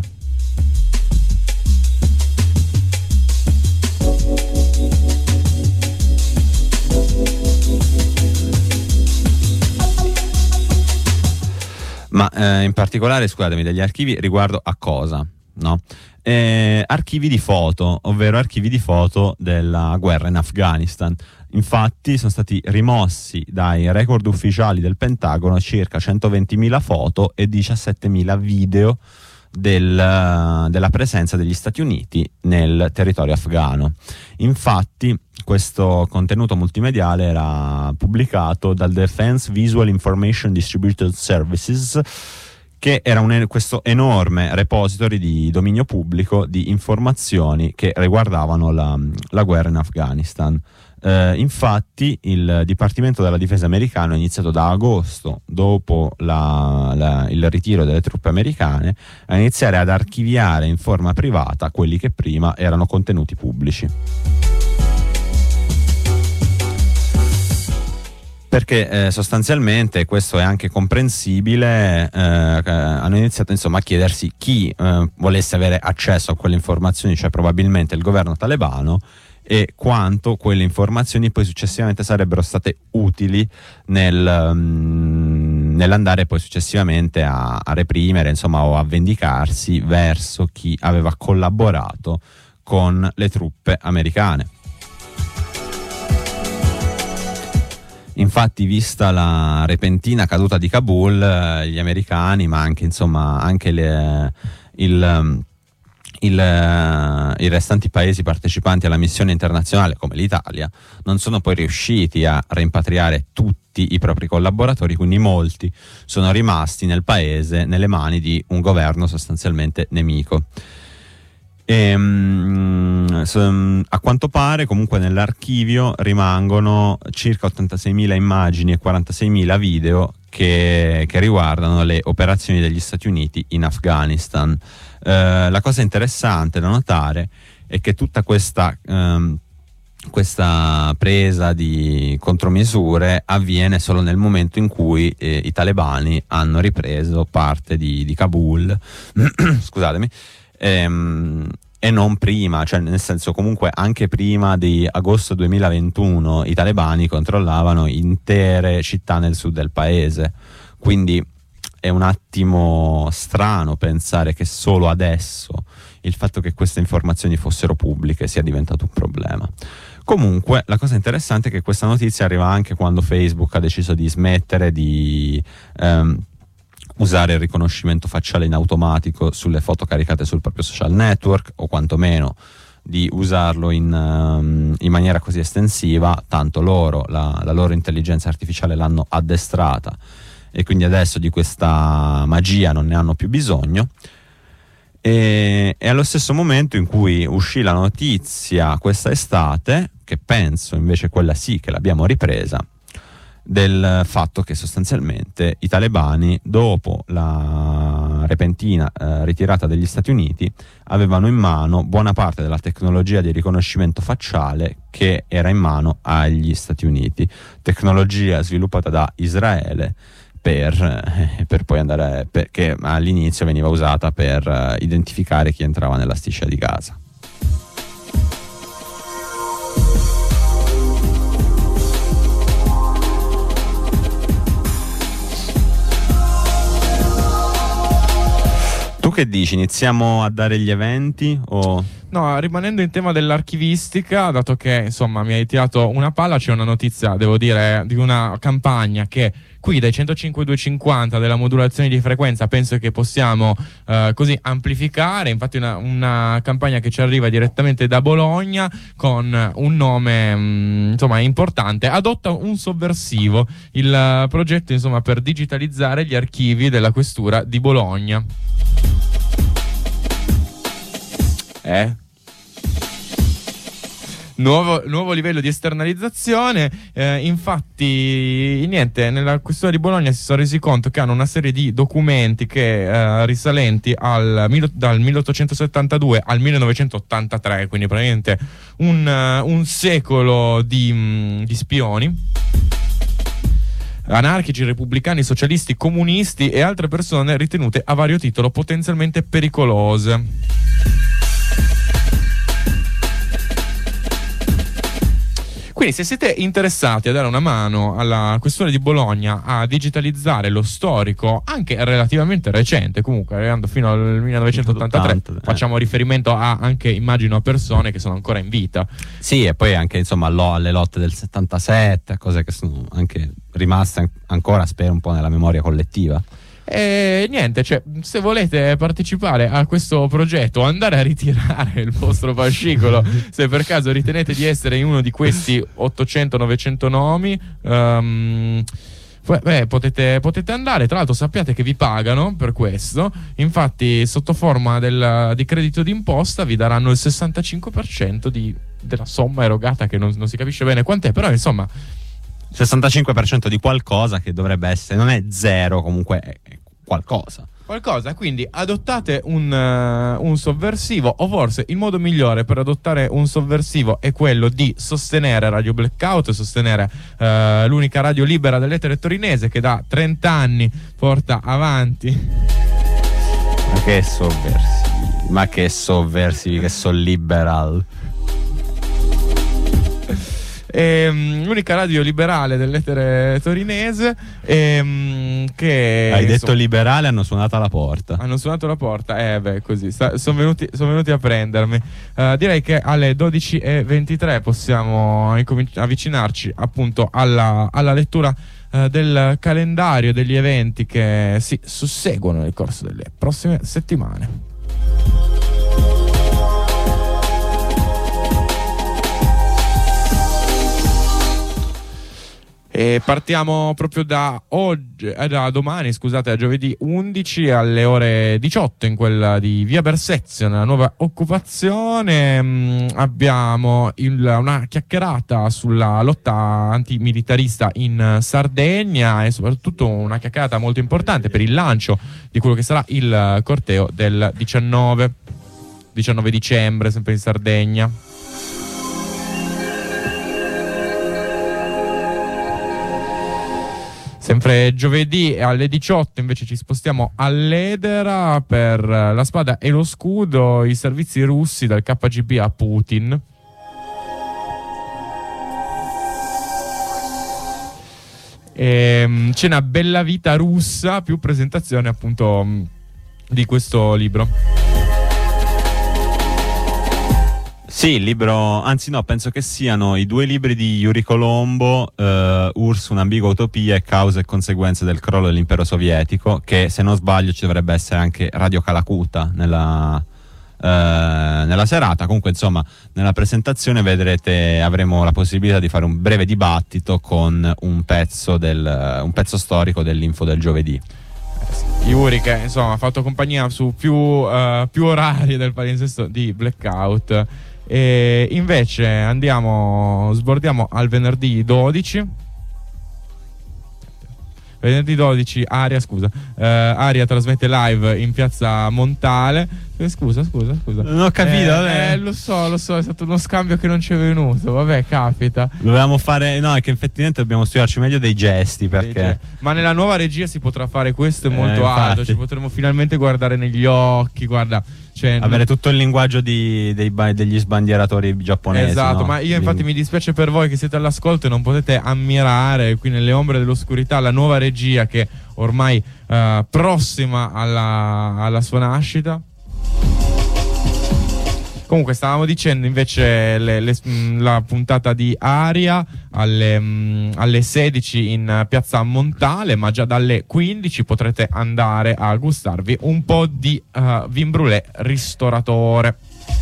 Ma in particolare, scusatemi, degli archivi riguardo a cosa? No? Archivi di foto, ovvero archivi di foto della guerra in Afghanistan. Infatti sono stati rimossi dai record ufficiali del Pentagono circa 120.000 foto e 17.000 video della presenza degli Stati Uniti nel territorio afghano. Infatti questo contenuto multimediale era pubblicato dal Defense Visual Information Distributed Services, che era questo enorme repository di dominio pubblico di informazioni che riguardavano la guerra in Afghanistan. Infatti il Dipartimento della Difesa americano ha iniziato da agosto, dopo il ritiro delle truppe americane, a iniziare ad archiviare in forma privata quelli che prima erano contenuti pubblici. Perché sostanzialmente, questo è anche comprensibile, hanno iniziato insomma a chiedersi chi volesse avere accesso a quelle informazioni, cioè probabilmente il governo talebano, e quanto quelle informazioni poi successivamente sarebbero state utili nell'andare poi successivamente a reprimere, insomma, o a vendicarsi verso chi aveva collaborato con le truppe americane. Infatti, vista la repentina caduta di Kabul, gli americani, ma anche insomma anche i restanti paesi partecipanti alla missione internazionale, come l'Italia, non sono poi riusciti a rimpatriare tutti i propri collaboratori, quindi molti sono rimasti nel paese nelle mani di un governo sostanzialmente nemico. A quanto pare comunque nell'archivio rimangono circa 86.000 immagini e 46.000 video che riguardano le operazioni degli Stati Uniti in Afghanistan. La cosa interessante da notare è che tutta questa presa di contromisure avviene solo nel momento in cui i talebani hanno ripreso parte di Kabul scusatemi, e non prima, cioè nel senso, comunque anche prima di agosto 2021 i talebani controllavano intere città nel sud del paese, quindi è un attimo strano pensare che solo adesso il fatto che queste informazioni fossero pubbliche sia diventato un problema. Comunque la cosa interessante è che questa notizia arriva anche quando Facebook ha deciso di smettere di usare il riconoscimento facciale in automatico sulle foto caricate sul proprio social network, o quantomeno di usarlo in maniera così estensiva, tanto loro, la loro intelligenza artificiale l'hanno addestrata e quindi adesso di questa magia non ne hanno più bisogno. E allo stesso momento in cui uscì la notizia questa estate, che penso invece quella sì che l'abbiamo ripresa, del fatto che sostanzialmente i talebani, dopo la repentina ritirata degli Stati Uniti, avevano in mano buona parte della tecnologia di riconoscimento facciale che era in mano agli Stati Uniti, tecnologia sviluppata da Israele per poi andare, perché all'inizio veniva usata per identificare chi entrava nella striscia di Gaza. Tu che dici? Iniziamo a dare gli eventi o... No, rimanendo in tema dell'archivistica, dato che insomma mi hai tirato una palla, c'è una notizia, devo dire, di una campagna che qui dai 105.250 della modulazione di frequenza penso che possiamo così amplificare. Infatti una campagna che ci arriva direttamente da Bologna con un nome insomma importante, adotta un sovversivo, il progetto insomma per digitalizzare gli archivi della questura di Bologna. Nuovo livello di esternalizzazione, infatti niente, nella questura di Bologna si sono resi conto che hanno una serie di documenti che risalenti dal 1872 al 1983, quindi praticamente un secolo di spioni, anarchici, repubblicani, socialisti, comunisti e altre persone ritenute a vario titolo potenzialmente pericolose. Quindi se siete interessati a dare una mano alla questura di Bologna a digitalizzare lo storico, anche relativamente recente, comunque arrivando fino al 1983, facciamo riferimento anche, immagino, a persone che sono ancora in vita. Sì, e poi anche insomma alle lotte del 77, cose che sono anche rimaste ancora, spero, un po' nella memoria collettiva. E niente, cioè, se volete partecipare a questo progetto, andare a ritirare il vostro fascicolo, se per caso ritenete di essere in uno di questi 800-900 nomi, potete andare. Tra l'altro sappiate che vi pagano per questo, infatti sotto forma di credito d'imposta vi daranno il 65% della somma erogata, che non si capisce bene quant'è, però insomma 65% di qualcosa che dovrebbe essere, non è zero, comunque è qualcosa. Quindi adottate un sovversivo, o forse il modo migliore per adottare un sovversivo è quello di sostenere Radio Blackout, sostenere l'unica radio libera dell'etere torinese, che da 30 anni porta avanti. Ma che sovversivi, che sono liberal. L'unica radio liberale dell'etere torinese, che hai detto liberale, hanno suonato alla porta. Così sono venuti a prendermi. Direi che alle 12:23 possiamo avvicinarci appunto alla lettura del calendario degli eventi che si susseguono nel corso delle prossime settimane. E partiamo proprio da domani, a giovedì 11 alle ore 18 in quella di Via Bersezio, nella nuova occupazione. Abbiamo una chiacchierata sulla lotta antimilitarista in Sardegna, e soprattutto una chiacchierata molto importante per il lancio di quello che sarà il corteo del 19 dicembre, sempre in Sardegna. Sempre giovedì alle 18 invece ci spostiamo all'Edera per la spada e lo scudo, i servizi russi dal KGB a Putin. C'è una bella vita russa, più presentazione appunto di questo libro. Sì, il libro, anzi no, penso che siano i 2 libri di Yuri Colombo, URSS, un'ambigua utopia, e Cause e conseguenze del crollo dell'impero sovietico, che se non sbaglio ci dovrebbe essere anche Radio Calacuta nella serata. Comunque insomma, nella presentazione avremo la possibilità di fare un breve dibattito con un pezzo storico dell'Info del giovedì. Yuri, che insomma ha fatto compagnia su più orari del palinsesto di Blackout. E invece sbordiamo al venerdì 12. Venerdì 12 Aria trasmette live in piazza Montale. Scusa. Non ho capito. Lo so, è stato uno scambio che non ci è venuto. Vabbè, capita. Dovevamo fare. No, è che effettivamente dobbiamo studiarci meglio dei gesti, perché. Ma nella nuova regia si potrà fare questo, è molto alto. Ci potremo finalmente guardare negli occhi. Guarda. Avere tutto il linguaggio degli sbandieratori giapponesi. Esatto, no? Ma io infatti mi dispiace per voi che siete all'ascolto e non potete ammirare qui nelle ombre dell'oscurità la nuova regia, che ormai prossima alla sua nascita. Comunque stavamo dicendo invece la puntata di Aria alle 16 in piazza Montale, ma già dalle 15 potrete andare a gustarvi un po' di vin brûlé ristoratore.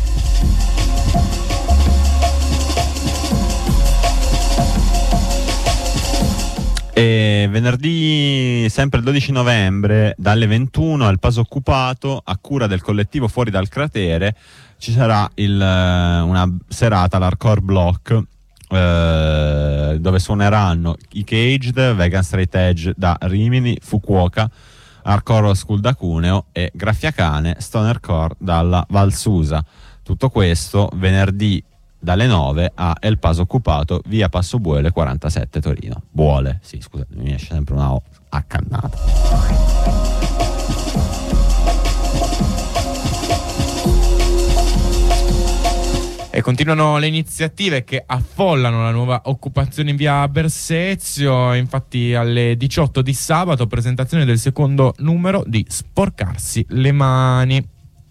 E venerdì, sempre il 12 novembre, dalle 21 al Paso Occupato, a cura del collettivo Fuori dal Cratere, ci sarà una serata all'Hardcore Block, dove suoneranno i Caged, Vegan Straight Edge da Rimini, Fukuoka, Hardcore School da Cuneo e Graffiacane Stonercore dalla Valsusa. Tutto questo venerdì dalle 9 a El Paso Occupato, via Passo Buole 47 Torino. Buole, sì, scusa, mi esce sempre una O accannata. E continuano le iniziative che affollano la nuova occupazione in via Bersezio. Infatti alle 18 di sabato, presentazione del secondo numero di Sporcarsi le mani.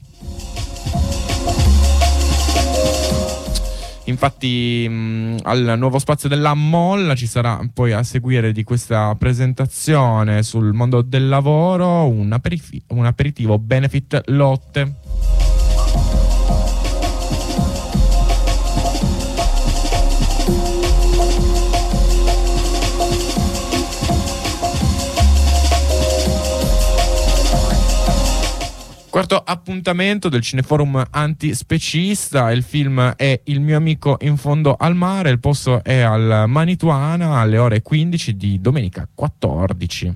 Infatti al nuovo spazio della Molla ci sarà poi, a seguire di questa presentazione sul mondo del lavoro, un aperitivo benefit lotte. Quarto appuntamento del Cineforum Antispecista. Il film è Il mio amico in fondo al mare. Il posto è al Manituana alle ore 15 di domenica 14.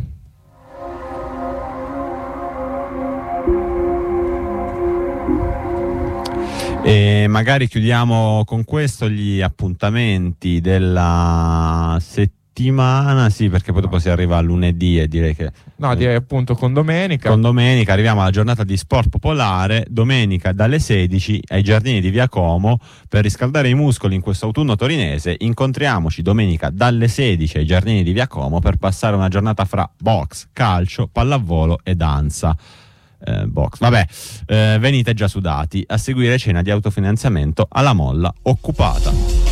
E magari chiudiamo con questo gli appuntamenti della settimana, sì, perché poi dopo si arriva a lunedì e direi che... No, direi appunto con domenica. Con domenica arriviamo alla giornata di sport popolare, domenica dalle 16 ai giardini di Via Como per riscaldare i muscoli in questo autunno torinese. Incontriamoci domenica dalle 16 ai giardini di Via Como per passare una giornata fra box, calcio, pallavolo e danza. Box, vabbè, venite già sudati. A seguire cena di autofinanziamento alla Molla Occupata.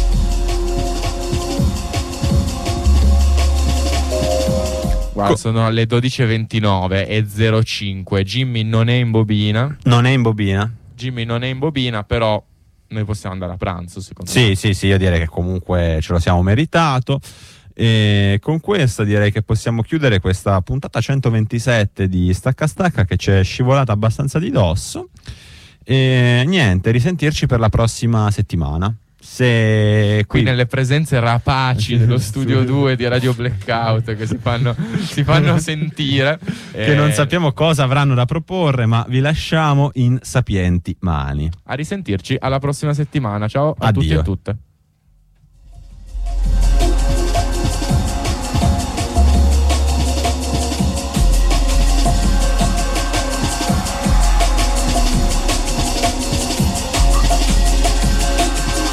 Guarda, sono le 12:29 e 05. Jimmy non è in bobina. Jimmy non è in bobina, però noi possiamo andare a pranzo, secondo me. Sì, io direi che comunque ce lo siamo meritato. E con questa direi che possiamo chiudere questa puntata 127 di Stacca Stacca, che ci è scivolata abbastanza di dosso. E niente, risentirci per la prossima settimana. Se qui nelle presenze rapaci dello studio 2 di Radio Blackout che si fanno sentire, che non sappiamo cosa avranno da proporre, ma vi lasciamo in sapienti mani. A risentirci alla prossima settimana. Ciao a Addio. tutti e a tutte.